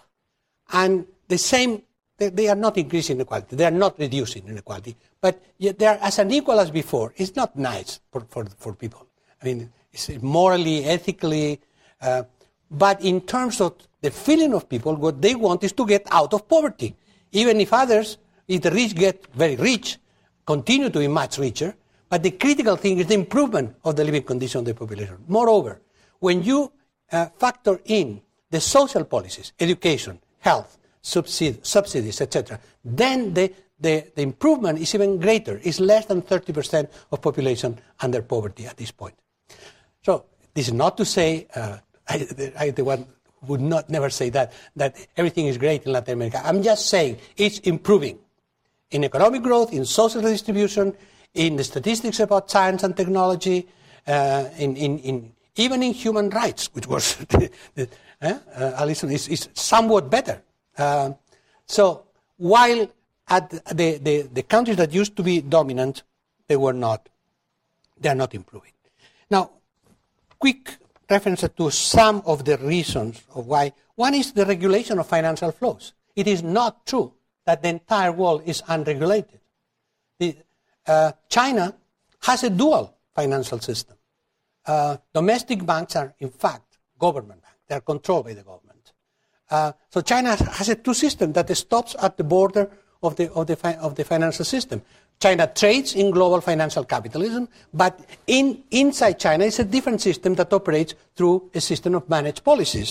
and the same, they, they are not increasing inequality, they are not reducing inequality, but they are as unequal as before, it's not nice for, for, for people. I mean, it's morally, ethically, uh, but in terms of the feeling of people, what they want is to get out of poverty. Even if others, if the rich get very rich, continue to be much richer, but the critical thing is the improvement of the living condition of the population. Moreover, when you uh, factor in the social policies, education, health, subsidi- subsidies, et cetera, then the, the, the improvement is even greater. It's less than thirty percent of population under poverty at this point. So this is not to say, uh, I, I the one would not never say that, that everything is great in Latin America. I'm just saying it's improving in economic growth, in social redistribution, in the statistics about science and technology, uh, in, in, in even in human rights, which was, the, the, uh, uh, listen, is, is somewhat better. Uh, so while at the, the, the countries that used to be dominant, they were not, they are not improving. Now, quick reference to some of the reasons of why. One is the regulation of financial flows. It is not true that the entire world is unregulated. The, uh, China has a dual financial system. Uh, domestic banks are, in fact, government banks. They are controlled by the government. Uh, so China has a two system that stops at the border of the, of the, fi- of the financial system. China trades in global financial capitalism, but in, inside China is a different system that operates through a system of managed policies.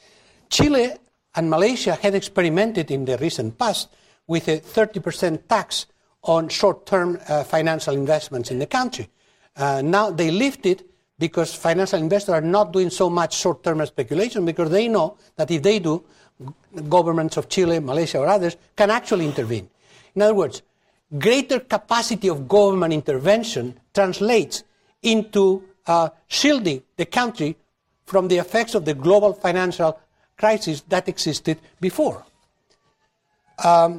Chile and Malaysia had experimented in the recent past with a thirty percent tax on short-term uh, financial investments in the country. Uh, now they lift it because financial investors are not doing so much short-term speculation because they know that if they do, governments of Chile, Malaysia, or others can actually intervene. In other words, greater capacity of government intervention translates into uh, shielding the country from the effects of the global financial crisis that existed before. Um,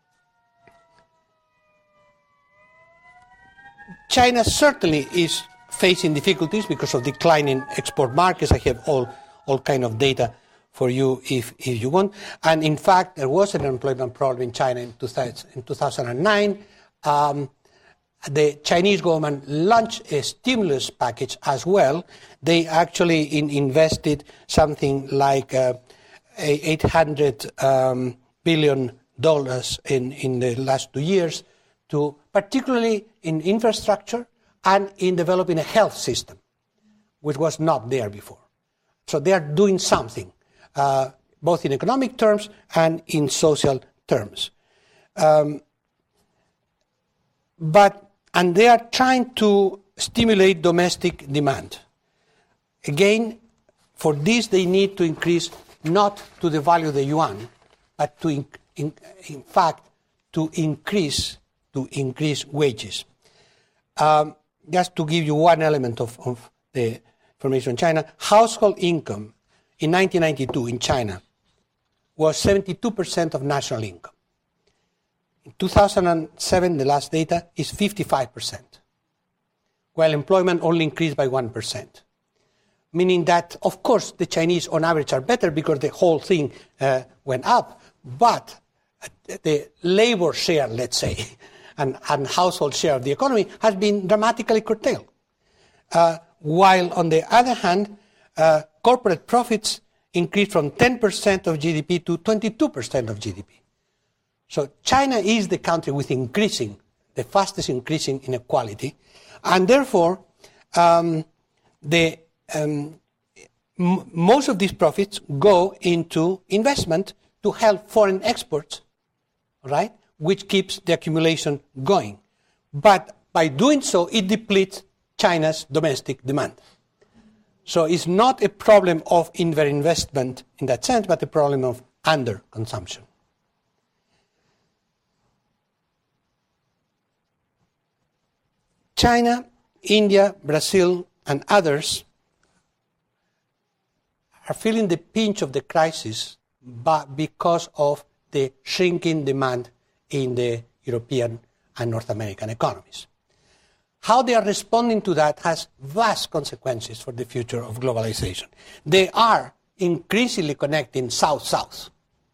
China certainly is facing difficulties because of declining export markets. I have all, all kind of data for you if, if you want. And in fact, there was an unemployment problem in China in, two thousand nine. Um, the Chinese government launched a stimulus package as well. They actually in, invested something like uh, eight hundred um, billion dollars in, in the last two years, to particularly in infrastructure and in developing a health system, which was not there before. So they are doing something, uh, both in economic terms and in social terms. Um, but, and they are trying to stimulate domestic demand. Again, for this they need to increase not to the value of the yuan, but to, in, in, in fact, to increase to increase wages. Um, just to give you one element of, of the information in China, household income in nineteen ninety-two in China was seventy-two percent of national income. In two thousand seven, the last data is fifty-five percent, while employment only increased by one percent. Meaning that, of course, the Chinese on average are better because the whole thing uh, went up, but the labor share, let's say, and, and household share of the economy has been dramatically curtailed. Uh, while, on the other hand, uh, corporate profits increased from ten percent of G D P to twenty-two percent of G D P. So China is the country with increasing, the fastest increasing inequality, and therefore um, the um, m- most of these profits go into investment to help foreign exports, right, which keeps the accumulation going. But by doing so, it depletes China's domestic demand. So it's not a problem of investment in that sense, but a problem of underconsumption. China, India, Brazil, and others are feeling the pinch of the crisis but because of the shrinking demand in the European and North American economies. How they are responding to that has vast consequences for the future of globalization. They are increasingly connecting South-South.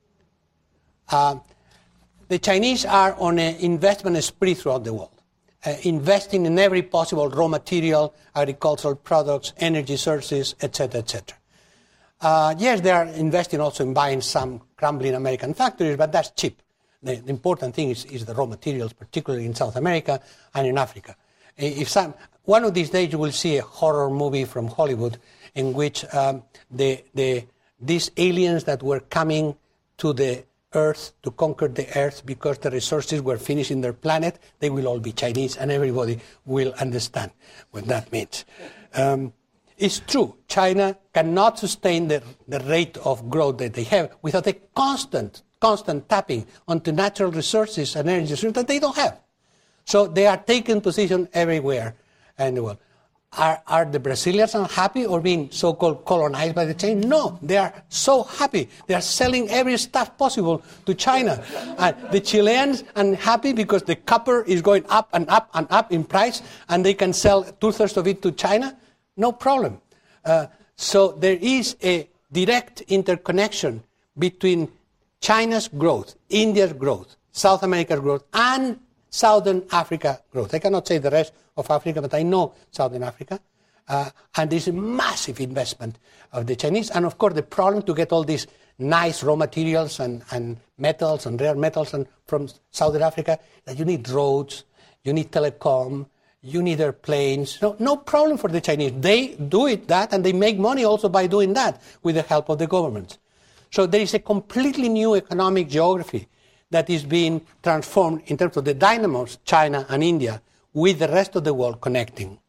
Uh, the Chinese are on an investment spree throughout the world, uh, investing in every possible raw material, agricultural products, energy sources, et cetera, et cetera. Uh, yes, they are investing also in buying some crumbling American factories, but that's cheap. The, the important thing is, is the raw materials, particularly in South America and in Africa. If some, one of these days you will see a horror movie from Hollywood in which um, the, the, these aliens that were coming to the Earth to conquer the Earth because the resources were finished in their planet, they will all be Chinese, and everybody will understand what that means. Um, It's true, China cannot sustain the, the rate of growth that they have without a constant, constant tapping onto natural resources and energy resources that they don't have. So they are taking position everywhere in the world. Are, are the Brazilians unhappy or being so-called colonized by the Chinese? No, they are so happy. They are selling every stuff possible to China. And the Chileans are unhappy because the copper is going up and up and up in price, and they can sell two-thirds of it to China. No problem. Uh, so there is a direct interconnection between China's growth, India's growth, South America's growth, and Southern Africa growth. I cannot say the rest of Africa, but I know Southern Africa. Uh, and there's a massive investment of the Chinese. And of course, the problem to get all these nice raw materials and, and metals and rare metals and from Southern Africa, that you need roads, you need telecom, you need airplanes. No, no problem for the Chinese. They do it that, and they make money also by doing that with the help of the governments. So there is a completely new economic geography that is being transformed in terms of the dynamos, China and India, with the rest of the world connecting.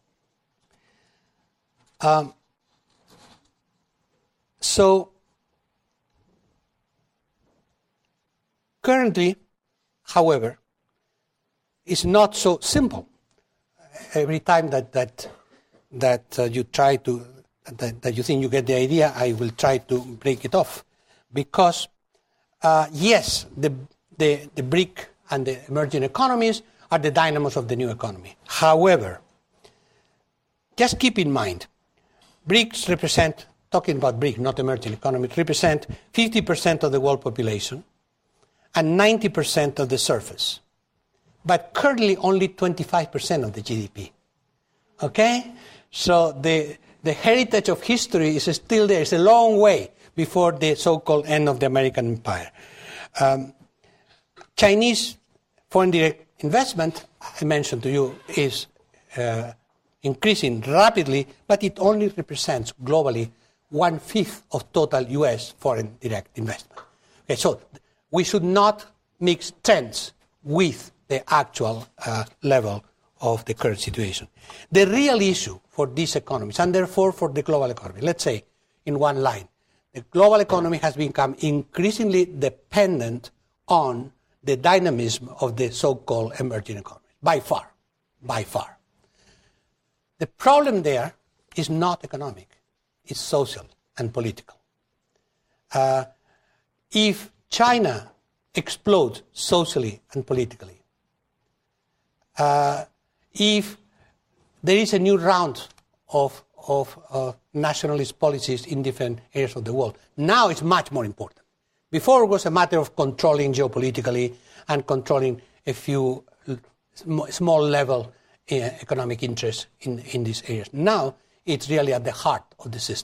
Um, so currently, however, it's not so simple. Every time that that that uh, you try to that, that you think you get the idea, I will try to break it off, because uh, yes, the, the the BRIC and the emerging economies are the dynamos of the new economy. However, just keep in mind, BRICS represent, talking about BRIC, not emerging economies, represent fifty percent of the world population and ninety percent of the surface, but currently only twenty-five percent of the G D P. Okay? So the, the heritage of history is still there. It's a long way before the so-called end of the American empire. Um, Chinese foreign direct investment, I mentioned to you, is uh, increasing rapidly, but it only represents globally one-fifth of total U S foreign direct investment. Okay, so we should not mix trends with the actual uh, level of the current situation. The real issue for these economies, and therefore for the global economy, let's say in one line, the global economy has become increasingly dependent on the dynamism of the so-called emerging economies, by far, by far. The problem there is not economic, it's social and political. Uh, if China explodes socially and politically, uh, if there is a new round of, of uh, nationalist policies in different areas of the world, now it's much more important. Before it was a matter of controlling geopolitically and controlling a few small level uh, economic interests in, in these areas. Now it's really at the heart of the system.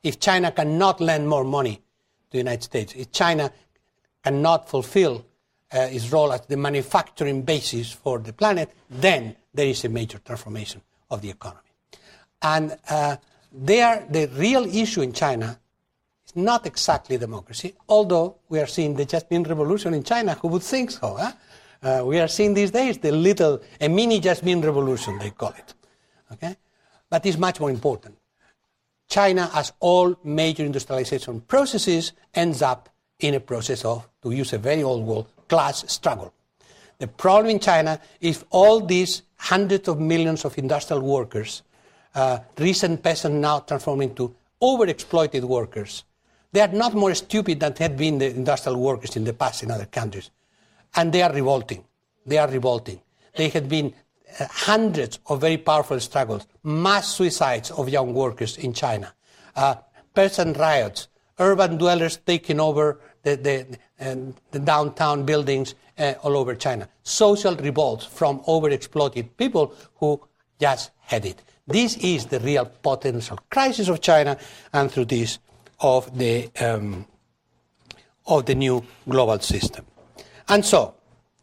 if China cannot lend more money to the United States, if China cannot fulfill uh, its role as the manufacturing basis for the planet, then there is a major transformation of the economy. And uh, there, the real issue in China is not exactly democracy, although we are seeing the Jasmine Revolution in China. Who would think so? Huh? Uh, we are seeing these days the little, a mini Jasmine Revolution, they call it. Okay? But it's much more important. China, as all major industrialization processes, ends up in a process of, to use a very old word, class struggle. The problem in China is all these hundreds of millions of industrial workers, uh, recent peasants now transformed into overexploited workers. They are not more stupid than had been the industrial workers in the past in other countries. And they are revolting. They are revolting. There have been uh, hundreds of very powerful struggles, mass suicides of young workers in China, uh, peasant riots, urban dwellers taking over the, the, uh, the downtown buildings uh, all over China, social revolts from overexploited people who just had it. This is the real potential crisis of China, and through this of the um, of the new global system. And so,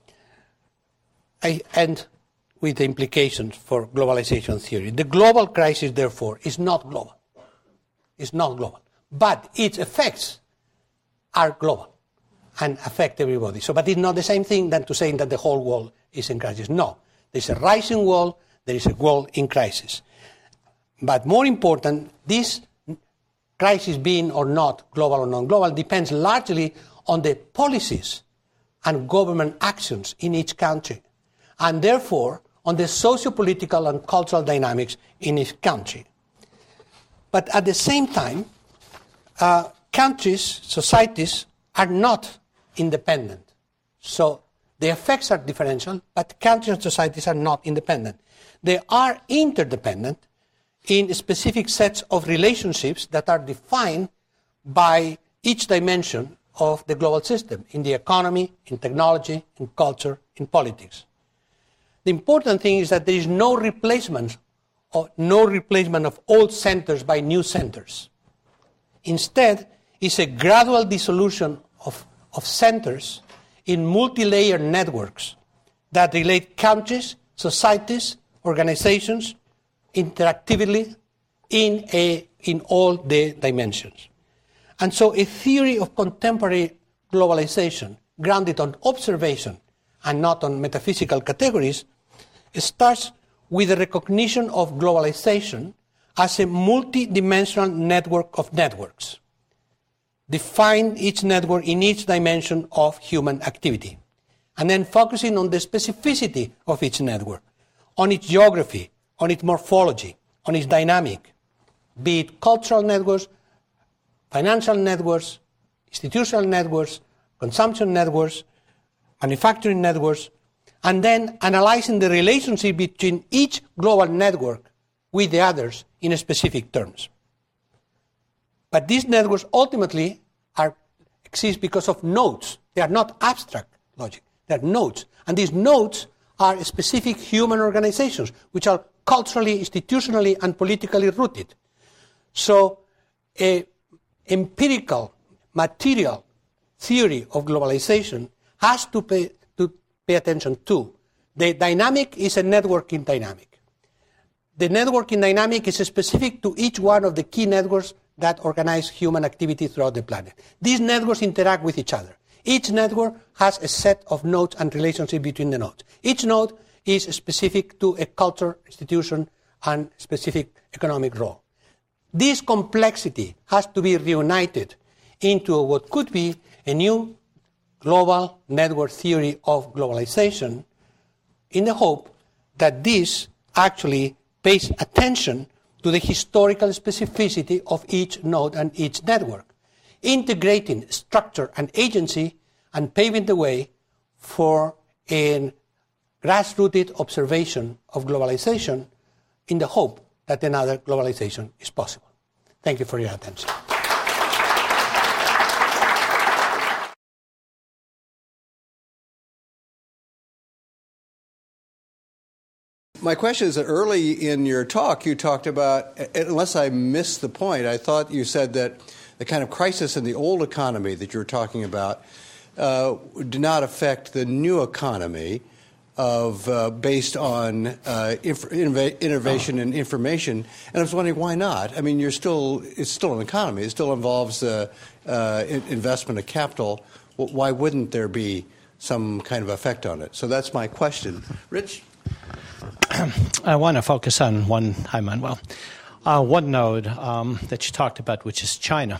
I end with the implications for globalization theory. The global crisis, therefore, is not global. It's not global. But its effects are global and affect everybody. So, but it's not the same thing than to saying that the whole world is in crisis. No. There's a rising world, there is a world in crisis. But more important, this crisis being or not global or non-global depends largely on the policies and government actions in each country, and therefore on the socio-political and cultural dynamics in each country. But at the same time, uh, countries, societies are not independent. So the effects are differential, but countries and societies are not independent. They are interdependent in specific sets of relationships that are defined by each dimension of the global system, in the economy, in technology, in culture, in politics. The important thing is that there is no replacement of, no replacement of old centers by new centers. Instead, it's a gradual dissolution of, of centers in multi-layered networks that relate countries, societies, organizations, interactively in, a, in all the dimensions. And so a theory of contemporary globalization, grounded on observation and not on metaphysical categories, starts with the recognition of globalization as a multi-dimensional network of networks. Define each network in each dimension of human activity, and then focusing on the specificity of each network, on its geography, on its morphology, on its dynamic, be it cultural networks, financial networks, institutional networks, consumption networks, manufacturing networks, and then analyzing the relationship between each global network with the others in specific terms. But these networks ultimately are, exist because of nodes. They are not abstract logic. They are nodes. And these nodes are specific human organizations, which are culturally, institutionally, and politically rooted. So a empirical, material theory of globalization has to pay, to pay attention to. The dynamic is a networking dynamic. The networking dynamic is specific to each one of the key networks that organize human activity throughout the planet. These networks interact with each other. Each network has a set of nodes and relationships between the nodes. Each node is specific to a culture, institution, and specific economic role. This complexity has to be reunited into what could be a new global network theory of globalization, in the hope that this actually pays attention to the historical specificity of each node and each network, integrating structure and agency and paving the way for a grassrooted observation of globalization in the hope that another globalization is possible. Thank you for your attention. My question is that early in your talk, you talked about, unless I missed the point, I thought you said that the kind of crisis in the old economy that you were talking about uh, did not affect the new economy of uh, based on uh, inf- innov- innovation and information. And I was wondering, why not? I mean, you're still it's still an economy. It still involves uh, uh, investment of capital. Well, why wouldn't there be some kind of effect on it? So that's my question. Rich? I want to focus on one, hi Manuel, uh, one node um, that you talked about, which is China,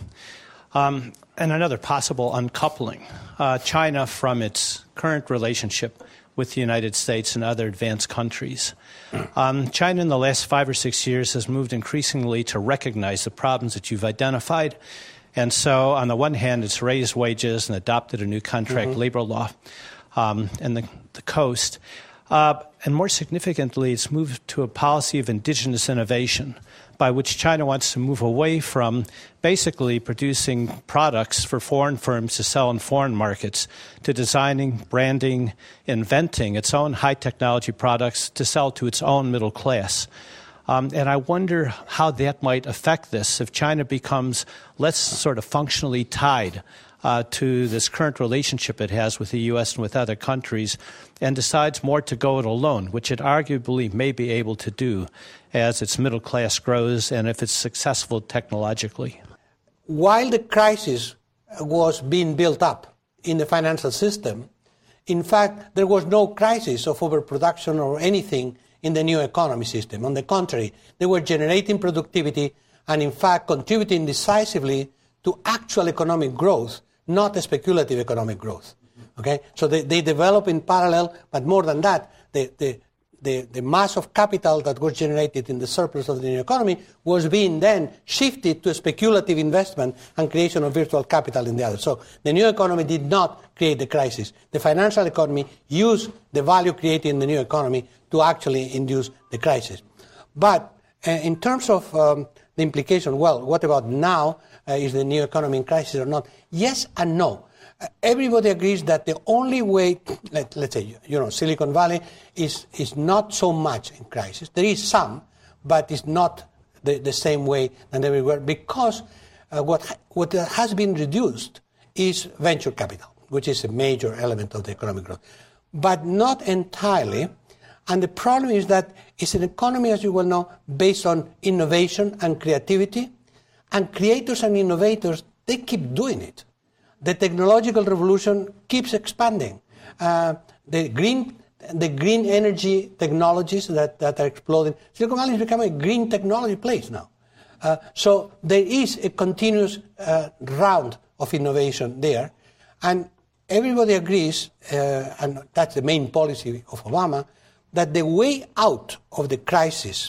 um, and another possible uncoupling. Uh, China from its current relationship with the United States and other advanced countries. Um, China in the last five or six years has moved increasingly to recognize the problems that you've identified. And so on the one hand, it's raised wages and adopted a new contract mm-hmm. labor law um, in the, the coast. Uh, and more significantly, it's moved to a policy of indigenous innovation by which China wants to move away from basically producing products for foreign firms to sell in foreign markets to designing, branding, inventing its own high-technology products to sell to its own middle class. Um, and I wonder how that might affect this if China becomes less sort of functionally tied uh, to this current relationship it has with the U S and with other countries and decides more to go it alone, which it arguably may be able to do as its middle class grows and if it's successful technologically. While the crisis was being built up in the financial system, in fact, there was no crisis of overproduction or anything in the new economy system. On the contrary, they were generating productivity and, in fact, contributing decisively to actual economic growth, not speculative economic growth. Okay? So they, they develop in parallel, but more than that, the, the, the, the mass of capital that was generated in the surplus of the new economy was being then shifted to speculative investment and creation of virtual capital in the other. So the new economy did not create the crisis. The financial economy used the value created in the new economy to actually induce the crisis. But uh, in terms of um, the implication, well, what about now? Uh, is the new economy in crisis or not? Yes and no. Uh, everybody agrees that the only way, let, let's say, you know, Silicon Valley is, is not so much in crisis. There is some, but it's not the, the same way than everywhere because uh, what, what has been reduced is venture capital, which is a major element of the economic growth, but not entirely. And the problem is that it's an economy, as you well know, based on innovation and creativity. And creators and innovators, they keep doing it. The technological revolution keeps expanding. Uh, the green the green energy technologies that, that are exploding. Silicon Valley is becoming a green technology place now. Uh, so there is a continuous uh, round of innovation there. And everybody agrees, uh, and that's the main policy of Obama, that the way out of the crisis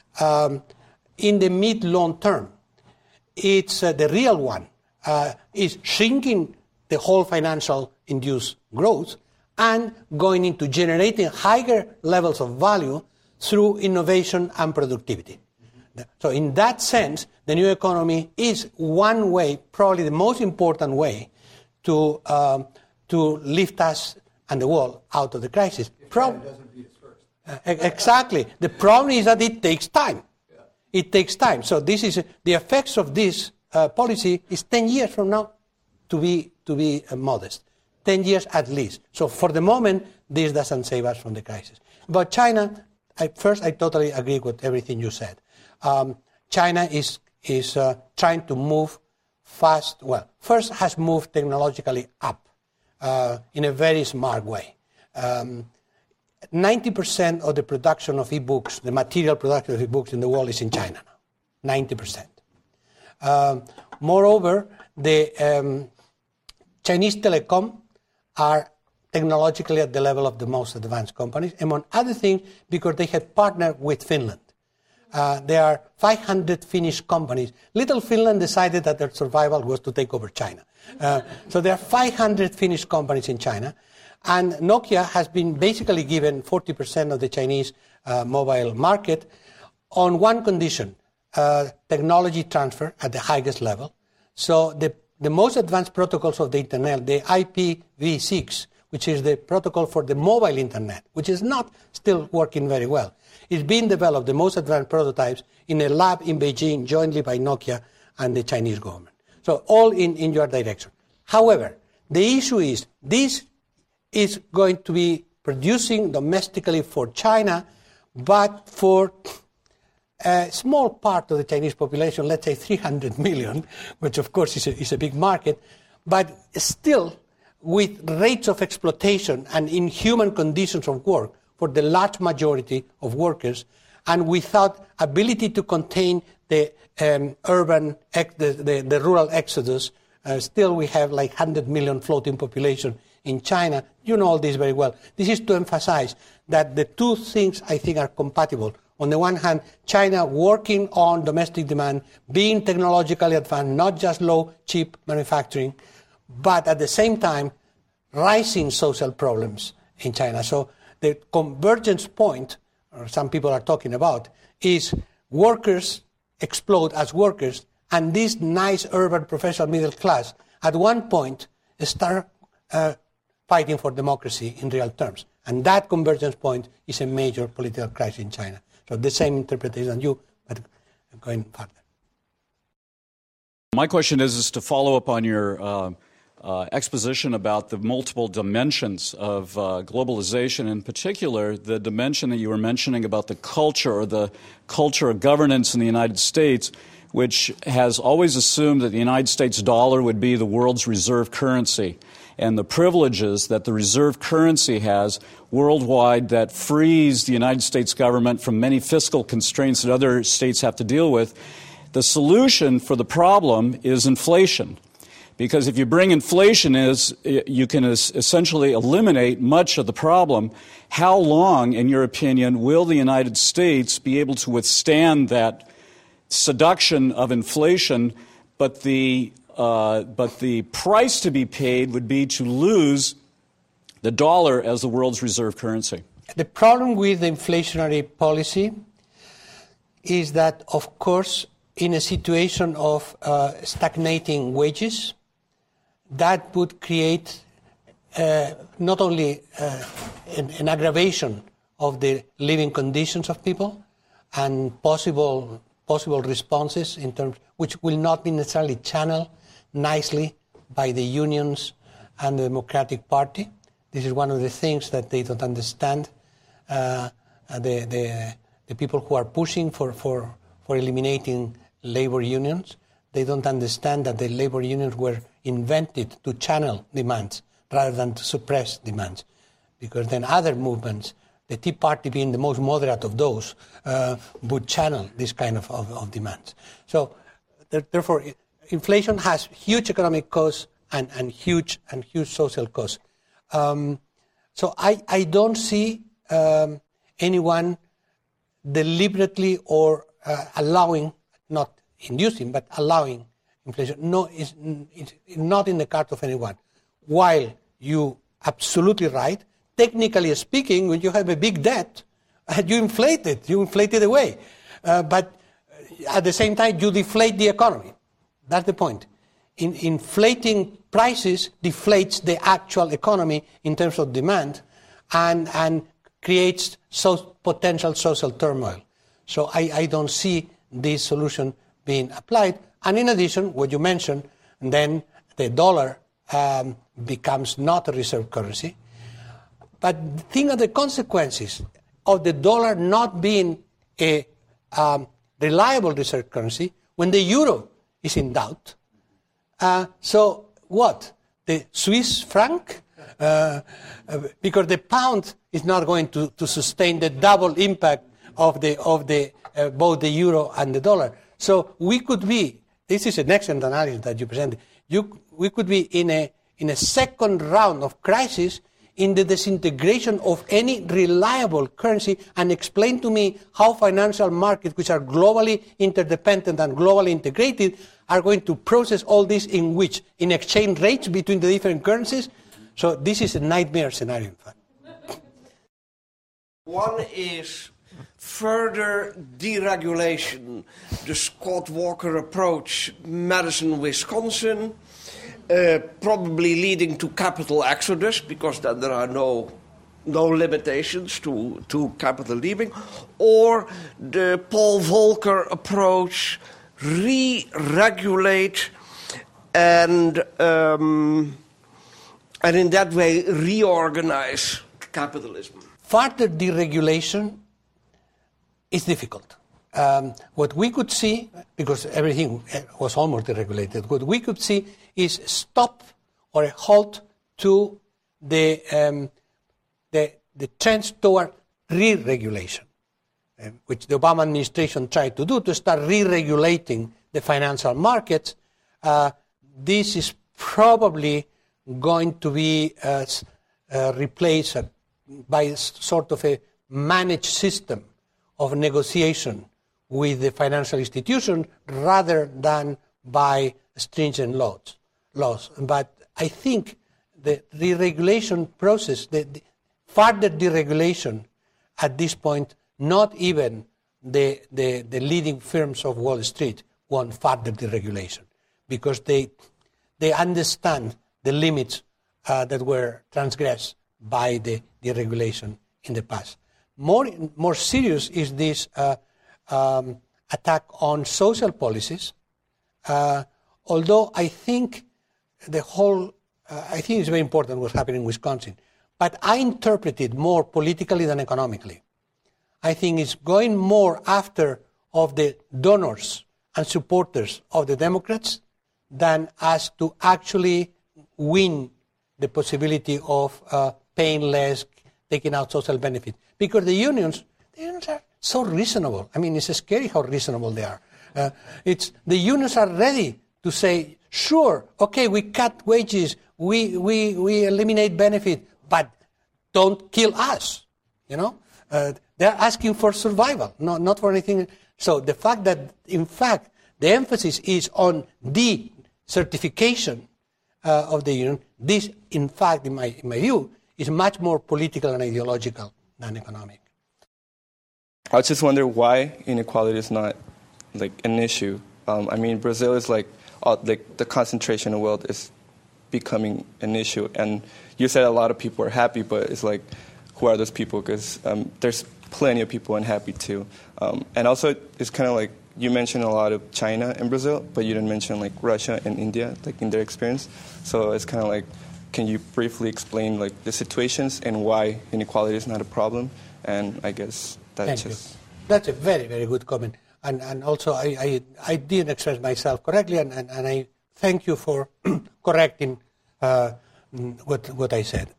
um, in the mid-long term, it's uh, the real one, uh, is shrinking the whole financial induced growth and going into generating higher levels of value through innovation and productivity. So in that sense, the new economy is one way, probably the most important way, to um, to lift us and the world out of the crisis. Pro- doesn't beat us first. Uh, exactly. The problem is that it takes time. It takes time. So this is the effects of this uh, policy is ten years from now, to be to be uh, modest. ten years at least. So for the moment, this doesn't save us from the crisis. But China, I, first, I totally agree with everything you said. Um, China is is uh, trying to move fast. Well, first has moved technologically up uh, in a very smart way. Um, ninety percent of the production of e-books, the material production of e-books in the world is in China now. ninety percent. Um, moreover, the um, Chinese telecom are technologically at the level of the most advanced companies, among other things because they have partnered with Finland. Uh, there are five hundred Finnish companies. Little Finland decided that their survival was to take over China. Uh, so there are five hundred Finnish companies in China. And Nokia has been basically given forty percent of the Chinese uh, mobile market on one condition, uh, technology transfer at the highest level. So the, the most advanced protocols of the Internet, the I P v six, which is the protocol for the mobile Internet, which is not still working very well, is being developed, the most advanced prototypes, in a lab in Beijing, jointly by Nokia and the Chinese government. So all in, in your direction. However, the issue is this is going to be producing domestically for China, but for a small part of the Chinese population, let's say three hundred million, which of course is a, is a big market, but still with rates of exploitation and inhuman conditions of work for the large majority of workers, and without ability to contain the um, urban, the, the, the rural exodus. Uh, still we have like one hundred million floating population in China. You know all this very well. This is to emphasize that the two things I think are compatible. On the one hand, China working on domestic demand, being technologically advanced, not just low, cheap manufacturing, but at the same time, rising social problems in China. So the convergence point, or some people are talking about, is workers explode as workers, and this nice urban professional middle class at one point start uh, fighting for democracy in real terms. And that convergence point is a major political crisis in China. So the same interpretation as you, but going further. My question is, is to follow up on your uh, uh, exposition about the multiple dimensions of uh, globalization, in particular the dimension that you were mentioning about the culture or the culture of governance in the United States, which has always assumed that the United States dollar would be the world's reserve currency, and the privileges that the reserve currency has worldwide that frees the United States government from many fiscal constraints that other states have to deal with. The solution for the problem is inflation, because if you bring inflation in, you can essentially eliminate much of the problem. How long, in your opinion, will the United States be able to withstand that seduction of inflation, but the uh, but the price to be paid would be to lose the dollar as the world's reserve currency? The problem with the inflationary policy is that, of course, in a situation of uh, stagnating wages, that would create uh, not only uh, an, an aggravation of the living conditions of people and possible possible responses in terms which will not be necessarily channeled nicely by the unions and the Democratic Party. This is one of the things that they don't understand. Uh, the, the the people who are pushing for, for, for eliminating labor unions, they don't understand that the labor unions were invented to channel demands rather than to suppress demands. Because then other movements, the Tea Party being the most moderate of those, uh, would channel this kind of, of, of demands. So therefore, inflation has huge economic costs and, and huge and huge social costs. Um, so I, I don't see um, anyone deliberately or uh, allowing, not inducing, but allowing inflation. No, it's, it's not in the cards of anyone. While you absolutely right, technically speaking, when you have a big debt, you inflate it, you inflate it away. Uh, but at the same time, you deflate the economy. That's the point. In, inflating prices deflates the actual economy in terms of demand and, and creates so potential social turmoil. So I, I don't see this solution being applied. And in addition, what you mentioned, then the dollar um, becomes not a reserve currency. But think of the consequences of the dollar not being a um, reliable reserve currency when the euro is in doubt. Uh, so what? The Swiss franc? Uh, uh, because the pound is not going to, to sustain the double impact of the of the uh, both the euro and the dollar. So we could be. This is an excellent analysis that you presented. You, we could be in a in a second round of crisis in the disintegration of any reliable currency, and explain to me how financial markets, which are globally interdependent and globally integrated, are going to process all this in which? In exchange rates between the different currencies? So this is a nightmare scenario, in fact. One is further deregulation, the Scott Walker approach, Madison, Wisconsin, uh, probably leading to capital exodus, because then there are no no limitations to, to capital leaving, or the Paul Volcker approach, re-regulate and um, and in that way reorganize capitalism. Further deregulation is difficult. Um, what we could see, because everything was almost deregulated, what we could see is stop or a halt to the um, the, the trends toward re-regulation, uh, which the Obama administration tried to do, to start re-regulating the financial markets. Uh, this is probably going to be uh, uh, replaced uh, by sort of a managed system of negotiation with the financial institution rather than by stringent laws. laws. But I think the deregulation process, the, the further deregulation at this point, not even the, the, the leading firms of Wall Street want further deregulation because they, they understand the limits uh, that were transgressed by the deregulation in the past. More, more serious is this uh, um, attack on social policies, uh, although I think the whole, uh, I think it's very important what's happening in Wisconsin, but I interpret it more politically than economically. I think it's going more after of the donors and supporters of the Democrats than as to actually win the possibility of uh, paying less, taking out social benefits. Because the unions, the unions are so reasonable. I mean, it's scary how reasonable they are. Uh, it's the unions are ready to say, sure, okay, we cut wages, we we we eliminate benefit, but don't kill us. You know, uh, they're asking for survival, not not for anything. So the fact that, in fact, the emphasis is on the certification uh, of the union, this, in fact, in my in my view, is much more political and ideological than economic. I was just wondering why inequality is not like an issue. Um, I mean, Brazil is like, uh, like the concentration of wealth is becoming an issue, and you said a lot of people are happy, but it's like, who are those people? Because um, there's plenty of people unhappy too. Um, and also, it's kind of like you mentioned a lot of China and Brazil, but you didn't mention like Russia and India, like in their experience. So it's kind of like, can you briefly explain like the situations and why inequality is not a problem? And I guess that's Thank just... you. That's a very, very good comment. And, and also, I, I, I didn't express myself correctly, and, and, and I thank you for correcting uh, what, what I said.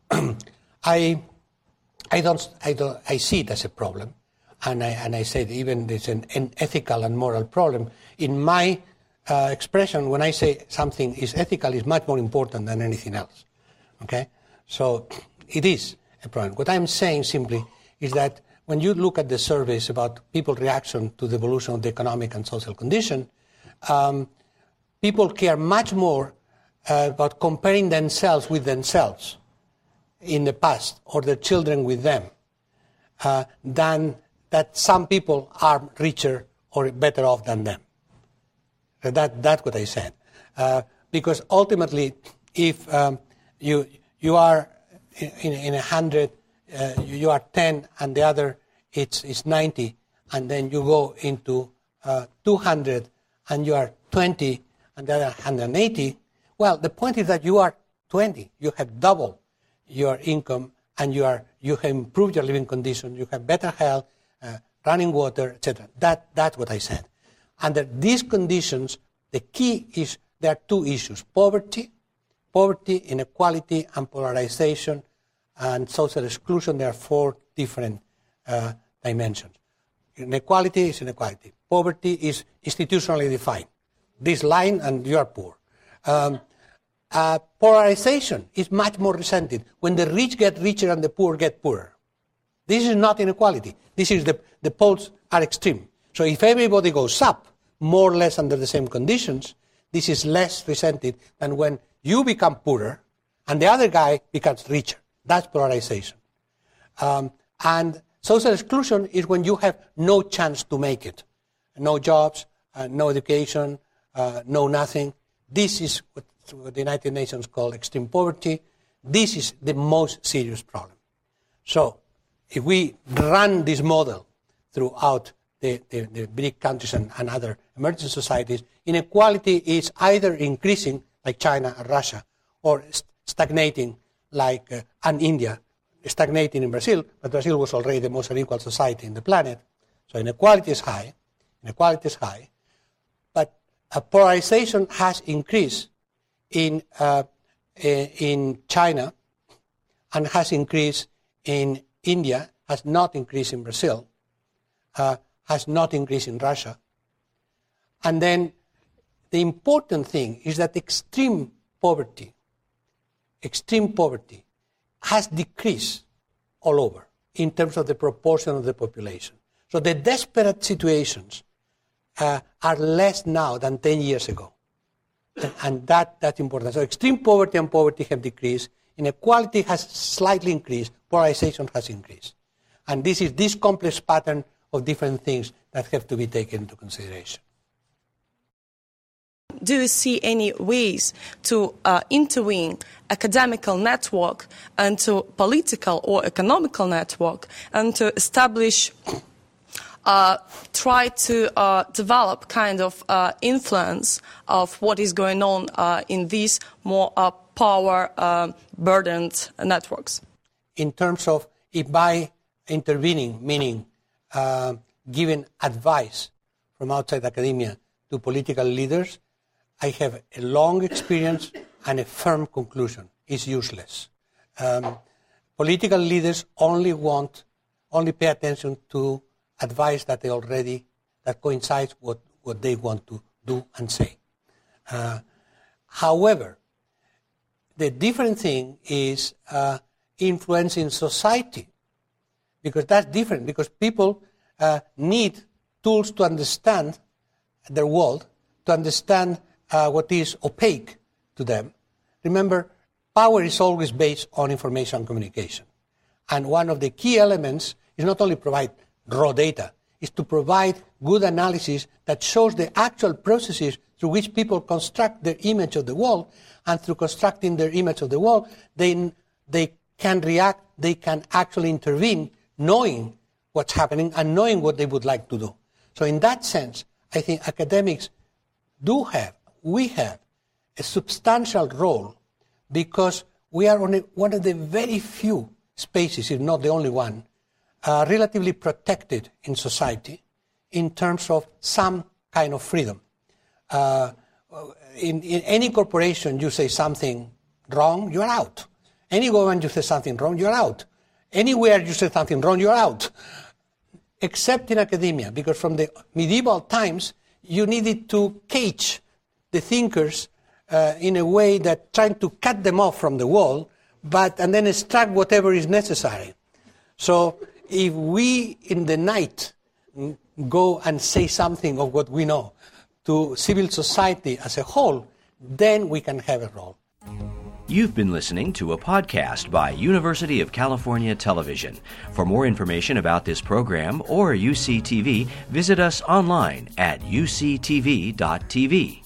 I, I, don't, I, don't, I see it as a problem, and I, and I said even it's an, an ethical and moral problem. In my uh, expression, when I say something is ethical, is much more important than anything else. Okay? So it is a problem. What I'm saying simply is that when you look at the surveys about people's reaction to the evolution of the economic and social condition, um, people care much more uh, about comparing themselves with themselves in the past, or their children with them, uh, than that some people are richer or better off than them. So that, that's what I said. Uh, because ultimately, if um, you, you are in, in, in a hundred, Uh, you are ten and the other it's, it's ninety, and then you go into uh, two hundred and you are twenty and the other one hundred eighty, well, the point is that you are twenty. You have double your income and you, are, you have improved your living conditions, you have better health, uh, running water, et cetera. That, that's what I said. Under these conditions, the key is there are two issues: poverty, poverty, inequality, and polarization, and social exclusion. There are four different uh, dimensions. Inequality is inequality. Poverty is institutionally defined. This line and you are poor. Um, uh, polarization is much more resented. When the rich get richer and the poor get poorer. This is not inequality. This is the, the poles are extreme. So if everybody goes up, more or less under the same conditions, this is less resented than when you become poorer and the other guy becomes richer. That's polarization. Um, and social exclusion is when you have no chance to make it. No jobs, uh, no education, uh, no nothing. This is what, what the United Nations call extreme poverty. This is the most serious problem. So if we run this model throughout the, the, the big countries and, and other emerging societies, inequality is either increasing, like China and Russia, or st- stagnating, like uh, and India, stagnating in Brazil, but Brazil was already the most unequal society in the planet. So inequality is high, inequality is high, but uh, polarization has increased in uh, in China and has increased in India, has not increased in Brazil, uh, has not increased in Russia. And then the important thing is that extreme poverty, extreme poverty has decreased all over in terms of the proportion of the population. So the desperate situations uh, are less now than ten years ago. And, and that, that's important. So extreme poverty and poverty have decreased. Inequality has slightly increased. Polarization has increased. And this is this complex pattern of different things that have to be taken into consideration. Do you see any ways to uh, intervene academical network and to political or economical network and to establish, uh, try to uh, develop kind of uh, influence of what is going on uh, in these more uh, power-burdened uh, networks? In terms of, if by intervening, meaning uh, giving advice from outside academia to political leaders, I have a long experience and a firm conclusion. It's useless. Um, political leaders only want, only pay attention to advice that they already, that coincides with what they want to do and say. Uh, however, the different thing is uh, influencing society, because that's different, because people uh, need tools to understand their world, to understand Uh, what is opaque to them. Remember, power is always based on information and communication. And one of the key elements is not only provide raw data, is to provide good analysis that shows the actual processes through which people construct their image of the world, and through constructing their image of the world, they, they can react, they can actually intervene, knowing what's happening and knowing what they would like to do. So in that sense, I think academics do have we have a substantial role, because we are on a, one of the very few spaces, if not the only one, uh, relatively protected in society in terms of some kind of freedom. Uh, in, in any corporation, you say something wrong, you're out. Any government, you say something wrong, you're out. Anywhere you say something wrong, you're out. Except in academia, because from the medieval times, you needed to cage the thinkers uh, in a way that trying to cut them off from the wall, but and then extract whatever is necessary. So if we in the night go and say something of what we know to civil society as a whole, then we can have a role. You've been listening to a podcast by University of California Television. For more information about this program or U C T V, visit us online at U C T V dot T V.